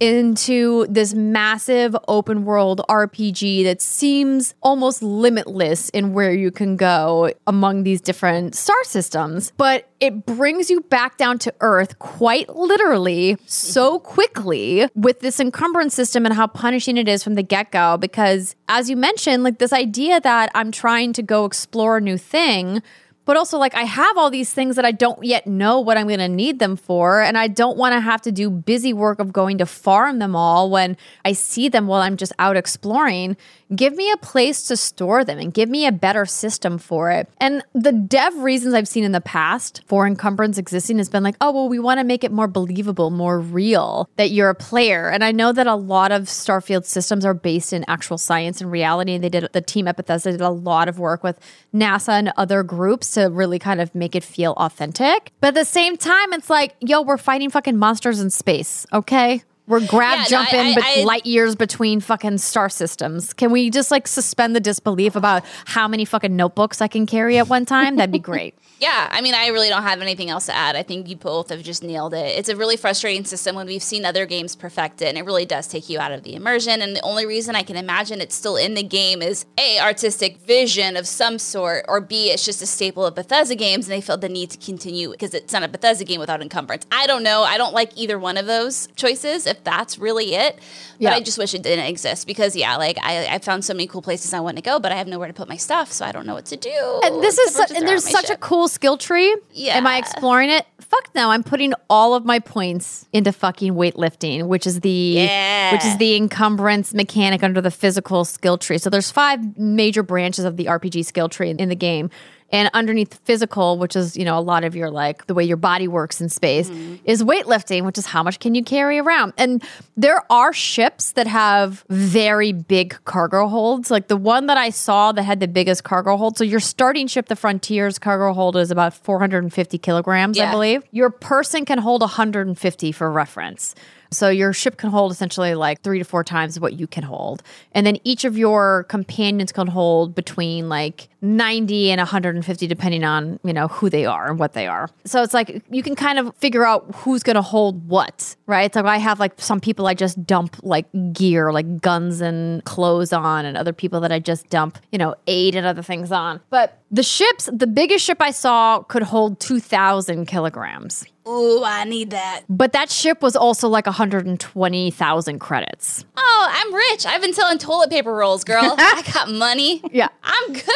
into this massive open world RPG that seems almost limitless in where you can go among these different star systems. But it brings you back down to Earth quite literally so quickly with this encumbrance system and how punishing it is from the get-go. Because as you mentioned, like this idea that I'm trying to go explore a new thing, but also, like, I have all these things that I don't yet know what I'm going to need them for, and I don't want to have to do busy work of going to farm them all when I see them while I'm just out exploring. Give me a place to store them and give me a better system for it. And the dev reasons I've seen in the past for encumbrance existing has been like, oh, well, we want to make it more believable, more real that you're a player. And I know that a lot of Starfield systems are based in actual science and reality. And the team at Bethesda did a lot of work with NASA and other groups to really kind of make it feel authentic. But at the same time, it's like, yo, we're fighting fucking monsters in space, okay? We're jumping light years between fucking star systems. Can we just like suspend the disbelief about how many fucking notebooks I can carry at one time? That'd be great. Yeah, I mean, I really don't have anything else to add. I think you both have just nailed it. It's a really frustrating system when we've seen other games perfect it, and it really does take you out of the immersion. And the only reason I can imagine it's still in the game is A, artistic vision of some sort, or B, it's just a staple of Bethesda games, and they felt the need to continue because it's not a Bethesda game without encumbrance. I don't know. I don't like either one of those choices, if that's really it. But I just wish it didn't exist because, like I found so many cool places I want to go, but I have nowhere to put my stuff, so I don't know what to do. And there's such a cool skill tree. Yeah. Am I exploring it? Fuck no. I'm putting all of my points into fucking weightlifting, which is the encumbrance mechanic under the physical skill tree. So there's 5 major branches of the RPG skill tree in the game. And underneath physical, which is, a lot of your like the way your body works in space, is weightlifting, which is how much can you carry around. And there are ships that have very big cargo holds. Like the one that I saw that had the biggest cargo hold. So your starting ship, the Frontier's cargo hold is about 450 kilograms, I believe. Your person can hold 150 for reference. So your ship can hold essentially like 3 to 4 times what you can hold. And then each of your companions can hold between like 90 and 150 depending on, who they are and what they are. So it's like you can kind of figure out who's going to hold what, right? So I have like some people I just dump like gear, like guns and clothes on, and other people that I just dump, aid and other things on. But the biggest ship I saw could hold 2,000 kilograms. Ooh, I need that. But that ship was also like 120,000 credits. Oh, I'm rich. I've been selling toilet paper rolls, girl. I got money. Yeah. I'm good.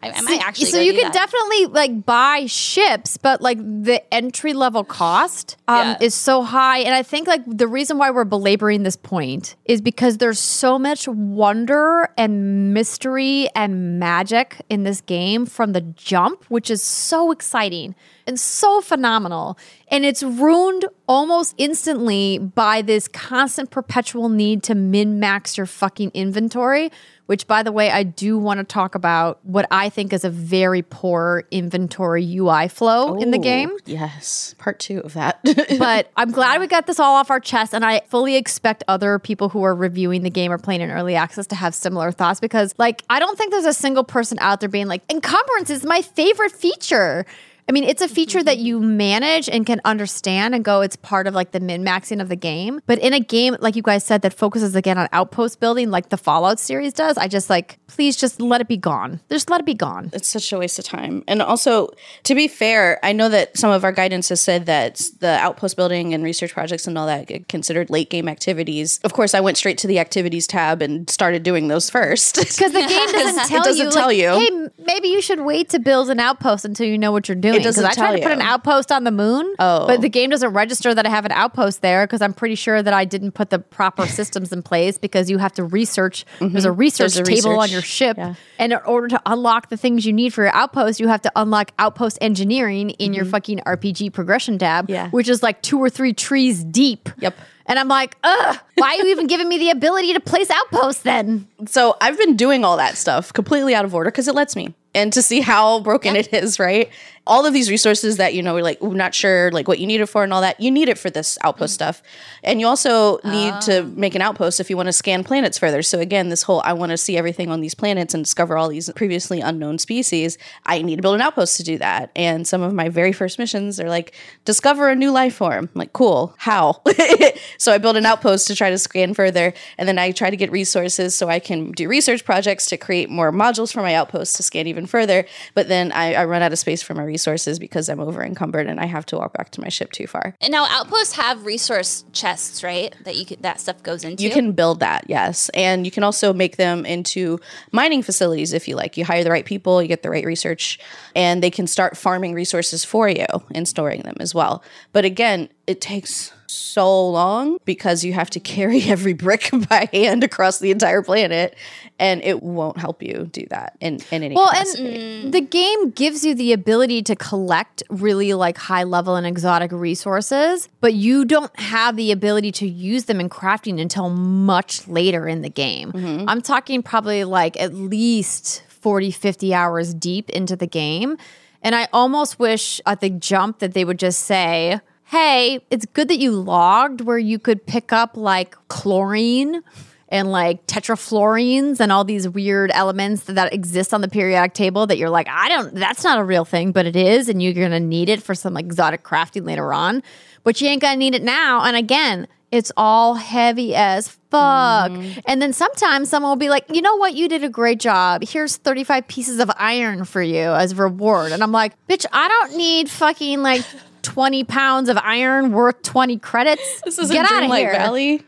I might actually. So go you do can that. definitely like buy ships, but like the entry level cost Yeah. is so high. And I think like the reason why we're belaboring this point is because there's so much wonder and mystery and magic in this game from the jump, which is so exciting and so phenomenal. And it's ruined almost instantly by this constant perpetual need to min-max your fucking inventory, which, by the way, I do want to talk about what I think is a very poor inventory UI flow in the game. Yes, part 2 of that. But I'm glad we got this all off our chest, and I fully expect other people who are reviewing the game or playing in early access to have similar thoughts, because like I don't think there's a single person out there being like, encumbrance is my favorite feature. I mean, it's a feature that you manage and can understand and go, it's part of like the min-maxing of the game. But in a game, like you guys said, that focuses again on outpost building like the Fallout series does, I just like, please just let it be gone. Just let it be gone. It's such a waste of time. And also, to be fair, I know that some of our guidance has said that the outpost building and research projects and all that get considered late game activities. Of course, I went straight to the activities tab and started doing those first. Because the game doesn't tell you, like, hey, maybe you should wait to build an outpost until you know what you're doing. It doesn't I tried to put tell an you. outpost on the moon, but the game doesn't register that I have an outpost there because I'm pretty sure that I didn't put the proper systems in place, because you have to research. There's a research table on your ship. Yeah. And in order to unlock the things you need for your outpost, you have to unlock outpost engineering in your fucking RPG progression tab, which is like 2 or 3 trees deep. Yep. And I'm like, ugh, why are you even giving me the ability to place outposts then? So I've been doing all that stuff completely out of order because it lets me. And to see how broken it is, right? All of these resources that, you know, we're like, we're not sure like what you need it for and all that. You need it for this outpost stuff. And you also need to make an outpost if you want to scan planets further. So again, this whole, I want to see everything on these planets and discover all these previously unknown species. I need to build an outpost to do that. And some of my very first missions are like, discover a new life form. I'm like, cool. How? So I build an outpost to try to scan further. And then I try to get resources so I can do research projects to create more modules for my outpost to scan even further. But then I run out of space for my resources because I'm over encumbered and I have to walk back to my ship too far. And now outposts have resource chests, right? That stuff goes into. You can build that, yes. And you can also make them into mining facilities if you like. You hire the right people, you get the right research, and they can start farming resources for you and storing them as well. But again, it takes so long because you have to carry every brick by hand across the entire planet, and it won't help you do that in any capacity. And the game gives you the ability to collect really like high level and exotic resources, but you don't have the ability to use them in crafting until much later in the game. I'm talking probably like at least 40, 50 hours deep into the game. And I almost wish at the jump that they would just say, hey, it's good that you logged where you could pick up like chlorine and like tetrafluorines and all these weird elements that exist on the periodic table that you're like, that's not a real thing, but it is. And you're going to need it for some exotic crafting later on, but you ain't going to need it now. And again, it's all heavy as fuck. And then sometimes someone will be like, you know what? You did a great job. Here's 35 pieces of iron for you as a reward. And I'm like, bitch, I don't need fucking like 20 pounds of iron worth 20 credits. This is Get out of Dreamlight here. Valley.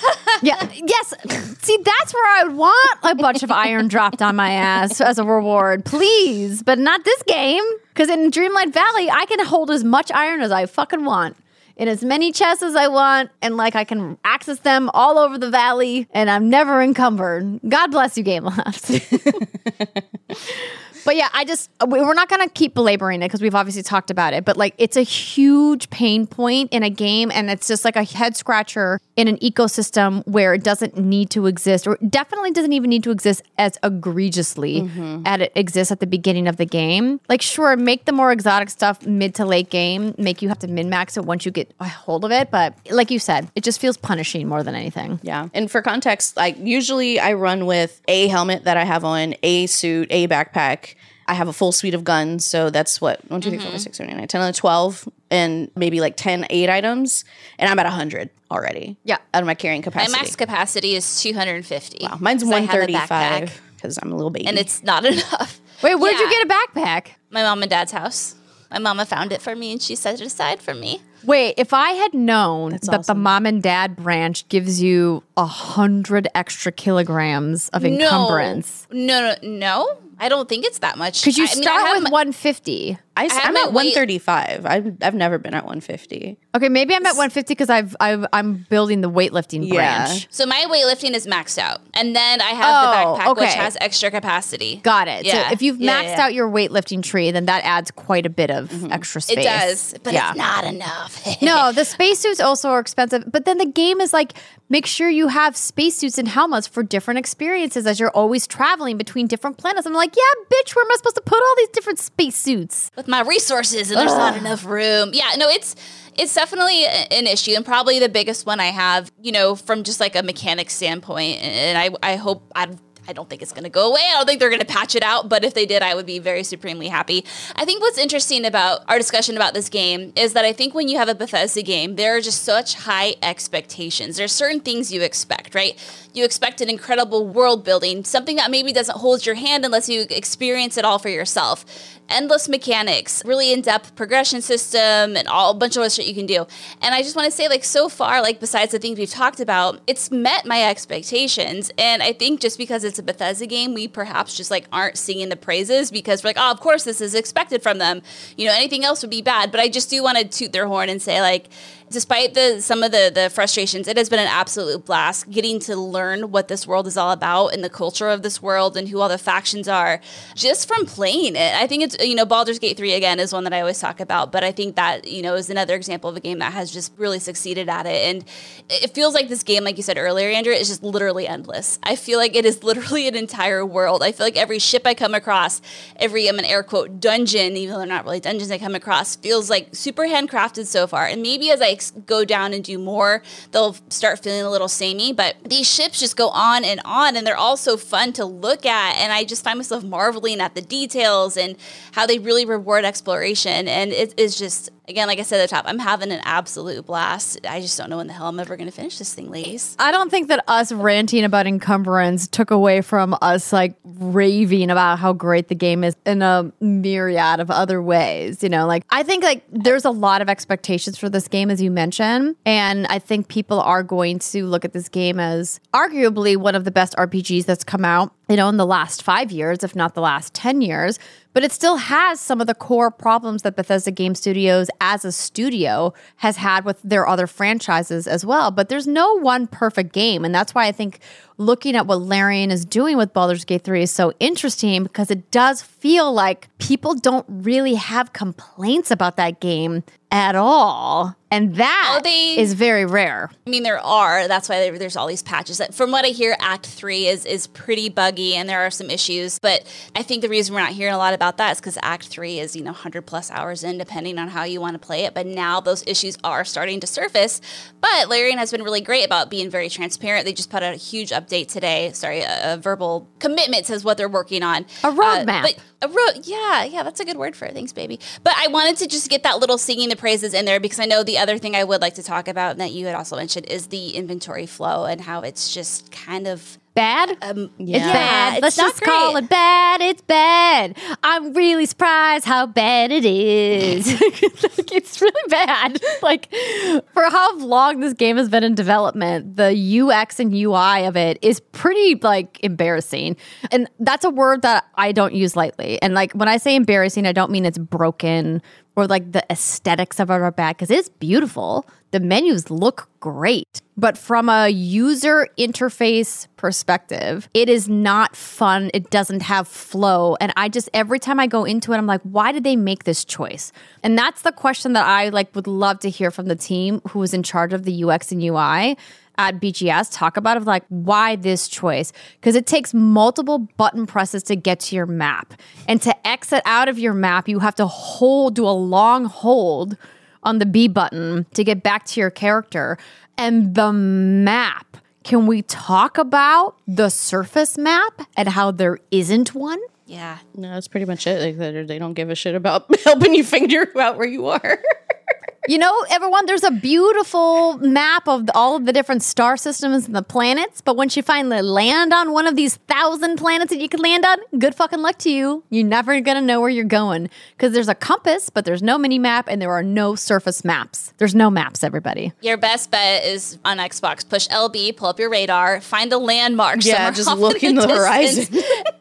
Yes. See, that's where I would want a bunch of iron dropped on my ass as a reward, please. But not this game. Because in Dreamlight Valley, I can hold as much iron as I fucking want, in as many chests as I want, and like I can access them all over the valley, and I'm never encumbered. God bless you, Game Labs. But yeah, we're not going to keep belaboring it because we've obviously talked about it, but like it's a huge pain point in a game, and it's just like a head scratcher in an ecosystem where it doesn't need to exist, or definitely doesn't even need to exist as egregiously as it exists at the beginning of the game. Like, sure, make the more exotic stuff mid to late game, make you have to min-max it once you get a hold of it, but like you said, it just feels punishing more than anything. Yeah. And for context, like usually I run with a helmet that I have on, a suit, a backpack. I have a full suite of guns. So that's what, 1, 2, 3, 4, 5, 6, 7, 8, 9, 10, 11, 12, and maybe like 10 aid items. And I'm at 100 already. Yeah. Out of my carrying capacity. My max capacity is 250. Wow. Mine's 'cause I have a 135 backpack, because I'm a little baby. and it's not enough. Wait, where'd you Yeah. get a backpack? My mom and dad's house. My mama found it for me, and she set it aside for me. Wait, if I had known that the awesome. mom and dad branch gives you 100 extra kilograms of encumbrance. No. I don't think it's that much. Because you I mean, start I have with 150. I'm my at 135. I've never been at 150. Okay, maybe I'm at 150 because I'm building the weightlifting branch. So my weightlifting is maxed out. And then I have the backpack, which okay. has extra capacity. Got it. Yeah. So if you've Yeah, maxed yeah. out your weightlifting tree, then that adds quite a bit of extra space. It does, but Yeah. it's not enough. No, the spacesuits also are expensive. But then the game is like, make sure you have spacesuits and helmets for different experiences as you're always traveling between different planets. I'm like, yeah, bitch, where am I supposed to put all these different spacesuits? With my resources, and there's not enough room. Yeah, no, it's definitely an issue, and probably the biggest one I have, from just like a mechanic standpoint. And I hope I don't think it's going to go away. I don't think they're going to patch it out, but if they did, I would be very supremely happy. I think what's interesting about our discussion about this game is that I think when you have a Bethesda game, there are just such high expectations. There's certain things you expect, right? You expect an incredible world building, something that maybe doesn't hold your hand unless you experience it all for yourself. Endless mechanics, really in-depth progression system, and a bunch of other shit you can do. And I just want to say, so far, besides the things we've talked about, it's met my expectations. And I think just because it's a Bethesda game, we perhaps just aren't singing the praises because we're of course this is expected from them. Anything else would be bad. But I just do want to toot their horn and say, despite some of the frustrations, it has been an absolute blast getting to learn what this world is all about and the culture of this world and who all the factions are just from playing it. I think it's, Baldur's Gate 3 again is one that I always talk about, but I think that, is another example of a game that has just really succeeded at it. And it feels like this game, like you said earlier, Andrew, is just literally endless. I feel like it is literally an entire world. I feel like every ship I come across, every, I'm going to air quote, dungeon, even though they're not really dungeons I come across, feels like super handcrafted so far. And maybe as I go down and do more, they'll start feeling a little samey, but these ships just go on, and they're all so fun to look at, and I just find myself marveling at the details and how they really reward exploration. And it is just, again, like I said at the top, I'm having an absolute blast. I just don't know when the hell I'm ever going to finish this thing, ladies. I don't think that us ranting about encumbrance took away from us raving about how great the game is in a myriad of other ways. I think there's a lot of expectations for this game, as you mentioned, and I think people are going to look at this game as arguably one of the best RPGs that's come out, in the last 5 years, if not the last 10 years. But it still has some of the core problems that Bethesda Game Studios as a studio has had with their other franchises as well. But there's no one perfect game. And that's why I think looking at what Larian is doing with Baldur's Gate 3 is so interesting, because it does feel like people don't really have complaints about that game at all. And that is very rare. I mean, there are. That's why there's all these patches. From what I hear, Act 3 is pretty buggy, and there are some issues. But I think the reason we're not hearing a lot about that is because Act 3 is, 100 plus hours in, depending on how you want to play it. But now those issues are starting to surface. But Larian has been really great about being very transparent. They just put out a huge update today. A verbal commitment says what they're working on. A roadmap. Yeah, that's a good word for it. Thanks, baby. But I wanted to just get that little singing the praises in there, because I know the other thing I would like to talk about, and that you had also mentioned, is the inventory flow and how it's just kind of bad. It's bad. Let's just call it bad. It's bad. I'm really surprised how bad it is. It's really bad. For how long this game has been in development, the UX and UI of it is pretty embarrassing. And that's a word that I don't use lightly. And when I say embarrassing, I don't mean it's broken or the aesthetics of it are bad, because it's beautiful. The menus look great. But from a user interface perspective, it is not fun. It doesn't have flow. And every time I go into it, I'm like, why did they make this choice? And that's the question that I would love to hear from the team who was in charge of the UX and UI at BGS talk about of why this choice? Because it takes multiple button presses to get to your map. And to exit out of your map, you have to do a long hold on the B button to get back to your character. And the map, can we talk about the surface map and how there isn't one? Yeah. No, that's pretty much it. They don't give a shit about helping you figure out where you are. You know, everyone, there's a beautiful map of all of the different star systems and the planets, but once you finally land on one of these 1,000 planets that you can land on, good fucking luck to you. You're never gonna know where you're going because there's a compass, but there's no mini map and there are no surface maps. There's no maps, everybody. Your best bet is on Xbox. Push LB, pull up your radar, find a landmark. Yeah, just look in the horizon.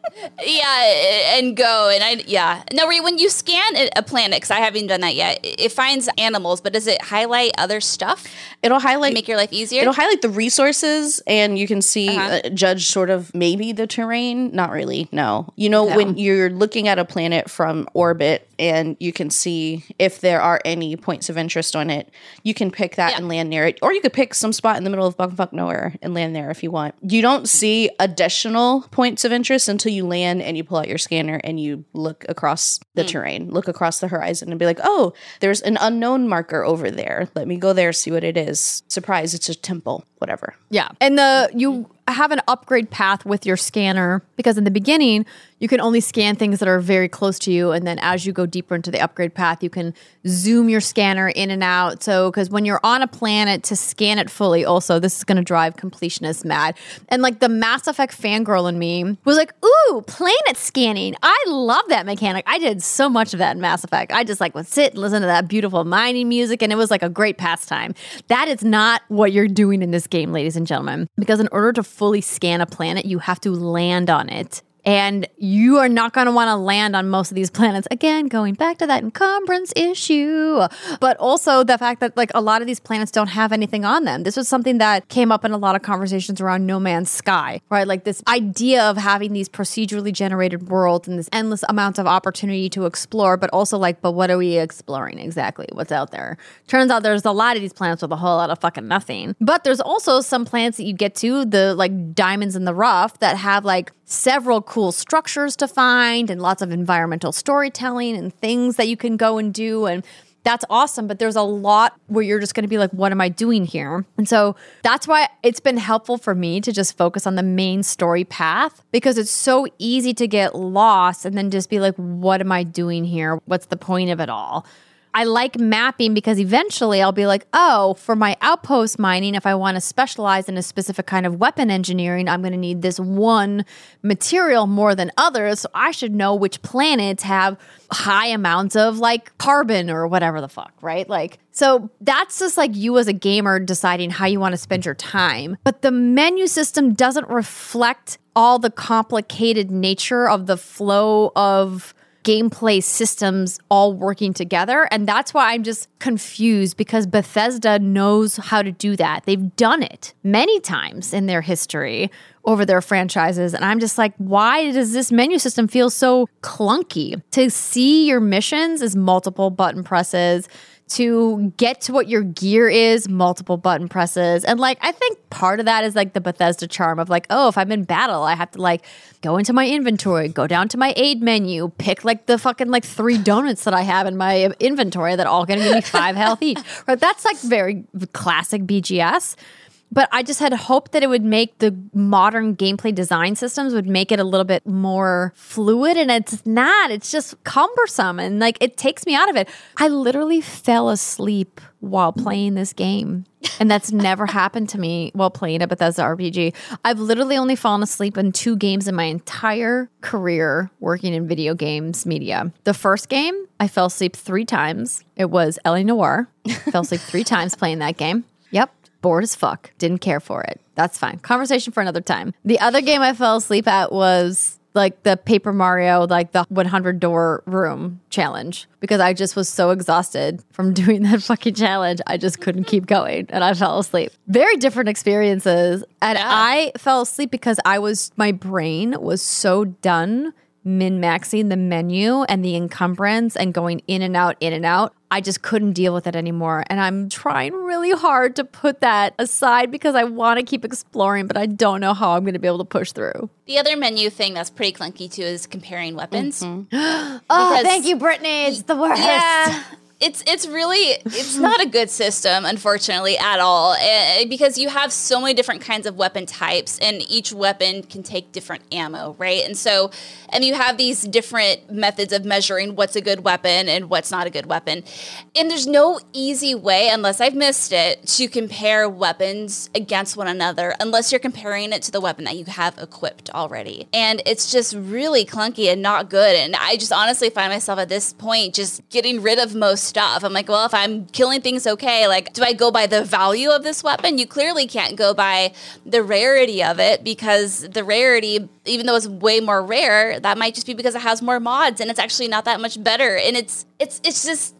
Yeah, and go. And No, when you scan a planet, because I haven't done that yet, it finds animals, but does it highlight other stuff? It'll highlight, make your life easier. It'll highlight the resources, and you can see, judge sort of maybe the terrain. Not really, no. You know, when you're looking at a planet from orbit, and you can see if there are any points of interest on it, you can pick that and land near it, or you could pick some spot in the middle of fuck nowhere and land there if you want. You don't see additional points of interest until you land and you pull out your scanner and you look across the terrain, look across the horizon and be like, oh, there's an unknown marker over there. Let me go there, see what it is. Surprise, it's a temple, whatever. Yeah. And you have an upgrade path with your scanner because in the beginning, you can only scan things that are very close to you. And then as you go deeper into the upgrade path, you can zoom your scanner in and out. So, because when you're on a planet to scan it fully, also, this is going to drive completionists mad. And like the Mass Effect fangirl in me was like, ooh, planet scanning. I love that mechanic. I did so much of that in Mass Effect. I just like would sit and listen to that beautiful mining music. And it was like a great pastime. That is not what you're doing in this game, ladies and gentlemen. Because in order to fully scan a planet, you have to land on it. And you are not going to want to land on most of these planets. Again, going back to that encumbrance issue. But also the fact that like a lot of these planets don't have anything on them. This was something that came up in a lot of conversations around No Man's Sky, right? Like this idea of having these procedurally generated worlds and this endless amount of opportunity to explore, but also like, but what are we exploring exactly? What's out there? Turns out there's a lot of these planets with a whole lot of fucking nothing. But there's also some planets that you get to, the like diamonds in the rough, that have like several cool structures to find and lots of environmental storytelling and things that you can go and do. And that's awesome. But there's a lot where you're just going to be like, what am I doing here? And so that's why it's been helpful for me to just focus on the main story path, because it's so easy to get lost and then just be like, what am I doing here? What's the point of it all? I like mapping because eventually I'll be like, oh, for my outpost mining, if I want to specialize in a specific kind of weapon engineering, I'm going to need this one material more than others. So I should know which planets have high amounts of like carbon or whatever the fuck, right? Like, so that's just like you as a gamer deciding how you want to spend your time. But the menu system doesn't reflect all the complicated nature of the flow of gameplay systems all working together. And that's why I'm just confused, because Bethesda knows how to do that. They've done it many times in their history over their franchises. And I'm just like, why does this menu system feel so clunky? To see your missions is multiple button presses. To get to what your gear is, multiple button presses. And like, I think part of that is like the Bethesda charm of like, oh, if I'm in battle, I have to like go into my inventory, go down to my aid menu, pick like the fucking like 3 donuts that I have in my inventory that are all going to give me 5 health each. Right? That's like very classic BGS. But I just had hoped that it would make the modern gameplay design systems would make it a little bit more fluid, and it's not. It's just cumbersome, and like it takes me out of it. I literally fell asleep while playing this game, and that's never happened to me while playing a Bethesda RPG. I've literally only fallen asleep in 2 games in my entire career working in video games media. The first game, I fell asleep 3 times. It was L.A. Noire. Fell asleep 3 times playing that game. Yep. Bored as fuck. Didn't care for it. That's fine. Conversation for another time. The other game I fell asleep at was like the Paper Mario, like the 100 door room challenge, because I just was so exhausted from doing that fucking challenge. I just couldn't keep going and I fell asleep. Very different experiences. And I fell asleep because my brain was so done min-maxing the menu and the encumbrance and going in and out. I just couldn't deal with it anymore. And I'm trying really hard to put that aside because I want to keep exploring, but I don't know how I'm going to be able to push through. The other menu thing that's pretty clunky too is comparing weapons. Oh, thank you, Brittany. It's the worst. Yeah. it's not a good system, unfortunately, at all, because you have so many different kinds of weapon types, and each weapon can take different ammo, right? And you have these different methods of measuring what's a good weapon and what's not a good weapon. And there's no easy way, unless I've missed it, to compare weapons against one another, unless you're comparing it to the weapon that you have equipped already. And it's just really clunky and not good. And I just honestly find myself at this point just getting rid of most stuff. I'm like, well, if I'm killing things, okay, like, do I go by the value of this weapon? You clearly can't go by the rarity of it, because the rarity, even though it's way more rare, that might just be because it has more mods and it's actually not that much better. And it's just,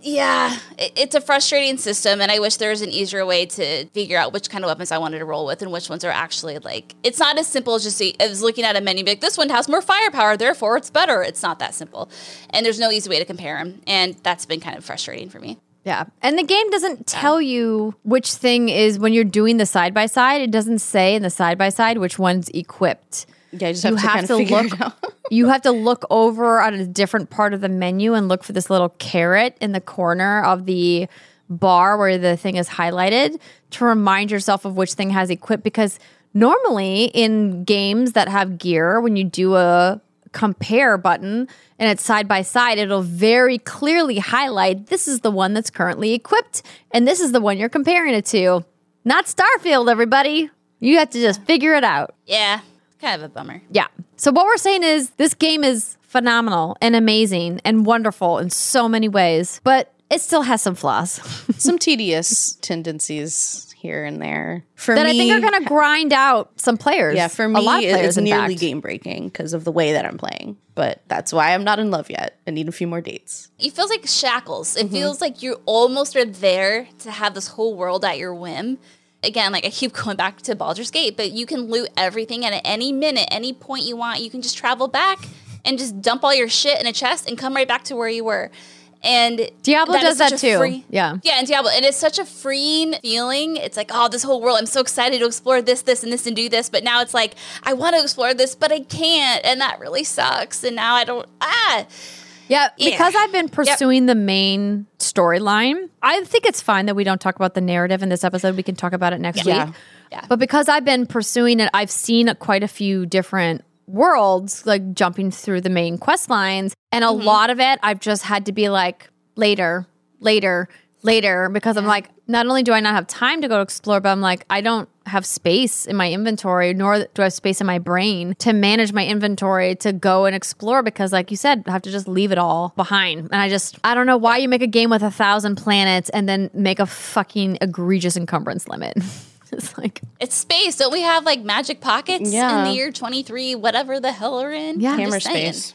it's a frustrating system. And I wish there was an easier way to figure out which kind of weapons I wanted to roll with and which ones are actually like, it's not as simple as just as looking at a menu, like, this one has more firepower, therefore it's better. It's not that simple. And there's no easy way to compare them. And that's been kind of frustrating for me. Yeah. And the game doesn't tell you which thing is, when you're doing the side-by-side, it doesn't say in the side-by-side which one's equipped. Yeah, you just have to kind of figure it out. You have to look over on a different part of the menu and look for this little caret in the corner of the bar where the thing is highlighted to remind yourself of which thing has equipped. Because normally in games that have gear, when you do a compare button and it's side by side, it'll very clearly highlight, this is the one that's currently equipped and this is the one you're comparing it to. Not Starfield, everybody. You have to just figure it out. Yeah. Kind of a bummer. Yeah. So what we're saying is this game is phenomenal and amazing and wonderful in so many ways, but it still has some flaws. Some tedious tendencies here and there. For that me, I think are going to grind out some players. Yeah, for me, a lot of players, it's nearly game breaking because of the way that I'm playing. But that's why I'm not in love yet. I need a few more dates. It feels like shackles. It feels like you almost are there to have this whole world at your whim. Again, like I keep going back to Baldur's Gate, but you can loot everything, and at any minute, any point you want, you can just travel back and just dump all your shit in a chest and come right back to where you were. And Diablo does that too. Yeah, and Diablo, and it's such a freeing feeling. It's like, oh, this whole world, I'm so excited to explore this, and this, and do this. But now it's like, I want to explore this, but I can't, and that really sucks. And now I don't. Yeah, because I've been pursuing the main storyline, I think it's fine that we don't talk about the narrative in this episode. We can talk about it next week. Yeah. But because I've been pursuing it, I've seen quite a few different worlds, like jumping through the main quest lines. And a lot of it, I've just had to be like, later, because I'm like, not only do I not have time to go explore, but I'm like, I don't have space in my inventory, nor do I have space in my brain to manage my inventory to go and explore, because like you said, I have to just leave it all behind. And I don't know why you make a game with 1,000 planets and then make a fucking egregious encumbrance limit. It's like, it's space. Don't we have like magic pockets in the year 23, whatever the hell we're in? Yeah. Hammer space.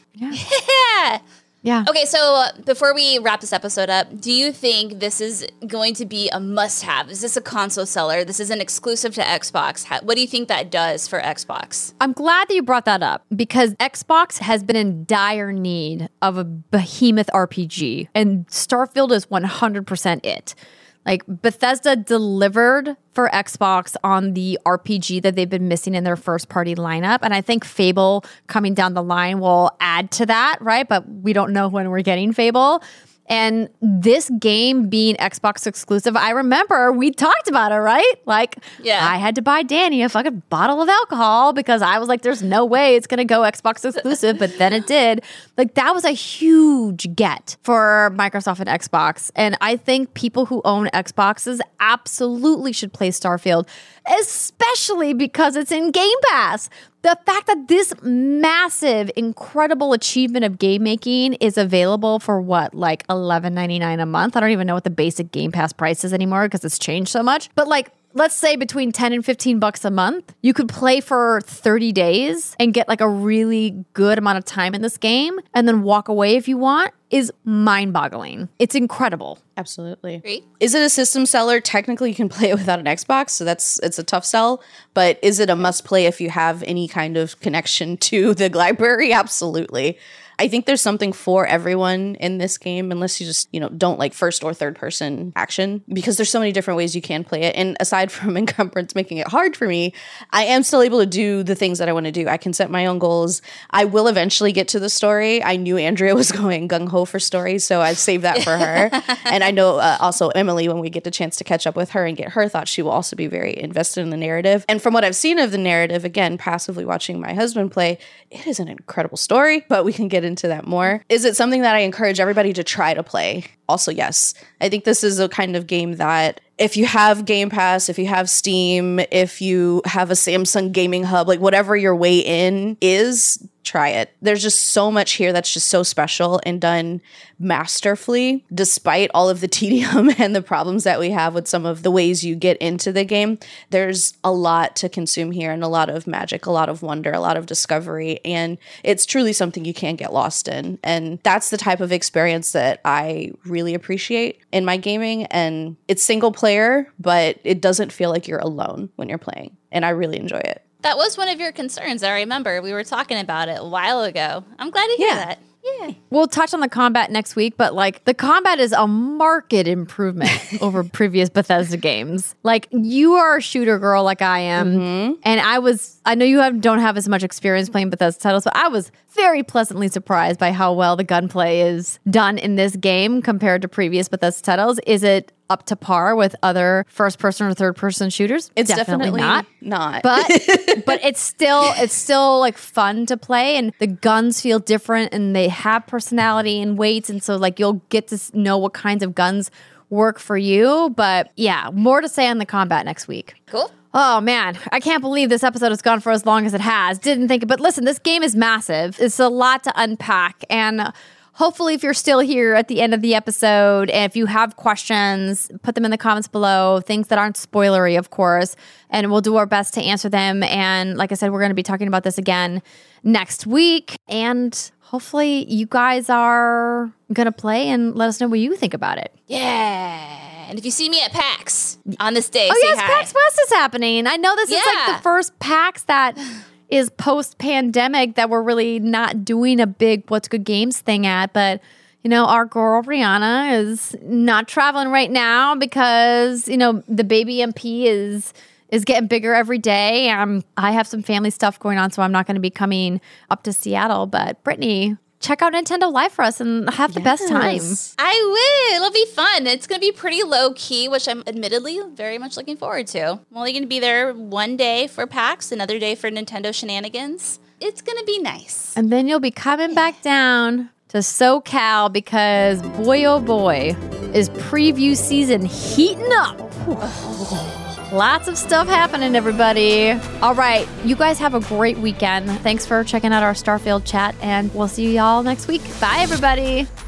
Yeah. Okay, so before we wrap this episode up, do you think this is going to be a must-have? Is this a console seller? This is an exclusive to Xbox. What do you think that does for Xbox? I'm glad that you brought that up, because Xbox has been in dire need of a behemoth RPG, and Starfield is 100% it. Like, Bethesda delivered for Xbox on the RPG that they've been missing in their first-party lineup. And I think Fable coming down the line will add to that, right? But we don't know when we're getting Fable. And this game being Xbox exclusive, I remember we talked about it, right? Like, I had to buy Danny a fucking bottle of alcohol because I was like, there's no way it's going to go Xbox exclusive, but then it did. Like, that was a huge get for Microsoft and Xbox. And I think people who own Xboxes absolutely should play Starfield, especially because it's in Game Pass. The fact that this massive, incredible achievement of game making is available for what, like $11.99 a month? I don't even know what the basic Game Pass price is anymore because it's changed so much. But like, let's say between $10 and $15 a month, you could play for 30 days and get like a really good amount of time in this game and then walk away if you want, is mind-boggling. It's incredible. Absolutely. Great. Is it a system seller? Technically, you can play it without an Xbox, so it's a tough sell. But is it a must play if you have any kind of connection to the library? Absolutely. I think there's something for everyone in this game, unless you just, don't like first or third person action, because there's so many different ways you can play it. And aside from encumbrance making it hard for me, I am still able to do the things that I want to do. I can set my own goals. I will eventually get to the story. I knew Andrea was going gung-ho for stories, so I saved that for her. And I know also Emily, when we get the chance to catch up with her and get her thoughts, she will also be very invested in the narrative. And from what I've seen of the narrative, again, passively watching my husband play, it is an incredible story, but we can get into that more. Is it something that I encourage everybody to try to play? Also, yes. I think this is a kind of game that if you have Game Pass, if you have Steam, if you have a Samsung gaming hub, like whatever your way in is, try it. There's just so much here that's just so special and done masterfully, despite all of the tedium and the problems that we have with some of the ways you get into the game. There's a lot to consume here and a lot of magic, a lot of wonder, a lot of discovery, and it's truly something you can't get lost in. And that's the type of experience that I really appreciate in my gaming. And it's single player, but it doesn't feel like you're alone when you're playing. And I really enjoy it. That was one of your concerns. I remember we were talking about it a while ago. I'm glad to hear that. Yeah. We'll touch on the combat next week, but like the combat is a marked improvement over previous Bethesda games. Like you are a shooter girl like I am. And I know you don't have as much experience playing Bethesda titles, but I was very pleasantly surprised by how well the gunplay is done in this game compared to previous Bethesda titles. Is it up to par with other first person or third person shooters? It's definitely not. But it's still like fun to play, and the guns feel different and they have personality and weights, and so like you'll get to know what kinds of guns work for you. But yeah, more to say on the combat next week. Cool. Oh man, I can't believe this episode has gone for as long as it has. Didn't think, but listen, this game is massive. It's a lot to unpack, and hopefully if you're still here at the end of the episode, and if you have questions, put them in the comments below, things that aren't spoilery, of course, and we'll do our best to answer them. And like I said, we're going to be talking about this again next week, and hopefully you guys are going to play and let us know what you think about it. Yeah. And if you see me at PAX on this day, say yes, hi. PAX West is happening. I know this is like the first PAX that is post-pandemic that we're really not doing a big What's Good Games thing at, but our girl Rihanna is not traveling right now because the baby MP is getting bigger every day. I have some family stuff going on, so I'm not going to be coming up to Seattle. But Brittany, check out Nintendo Live for us and have the best time. I will. It'll be fun. It's going to be pretty low key, which I'm admittedly very much looking forward to. I'm only going to be there one day for PAX, another day for Nintendo shenanigans. It's going to be nice. And then you'll be coming back down to SoCal because boy, oh boy, is preview season heating up. Lots of stuff happening, everybody. All right. You guys have a great weekend. Thanks for checking out our Starfield chat, and we'll see y'all next week. Bye, everybody.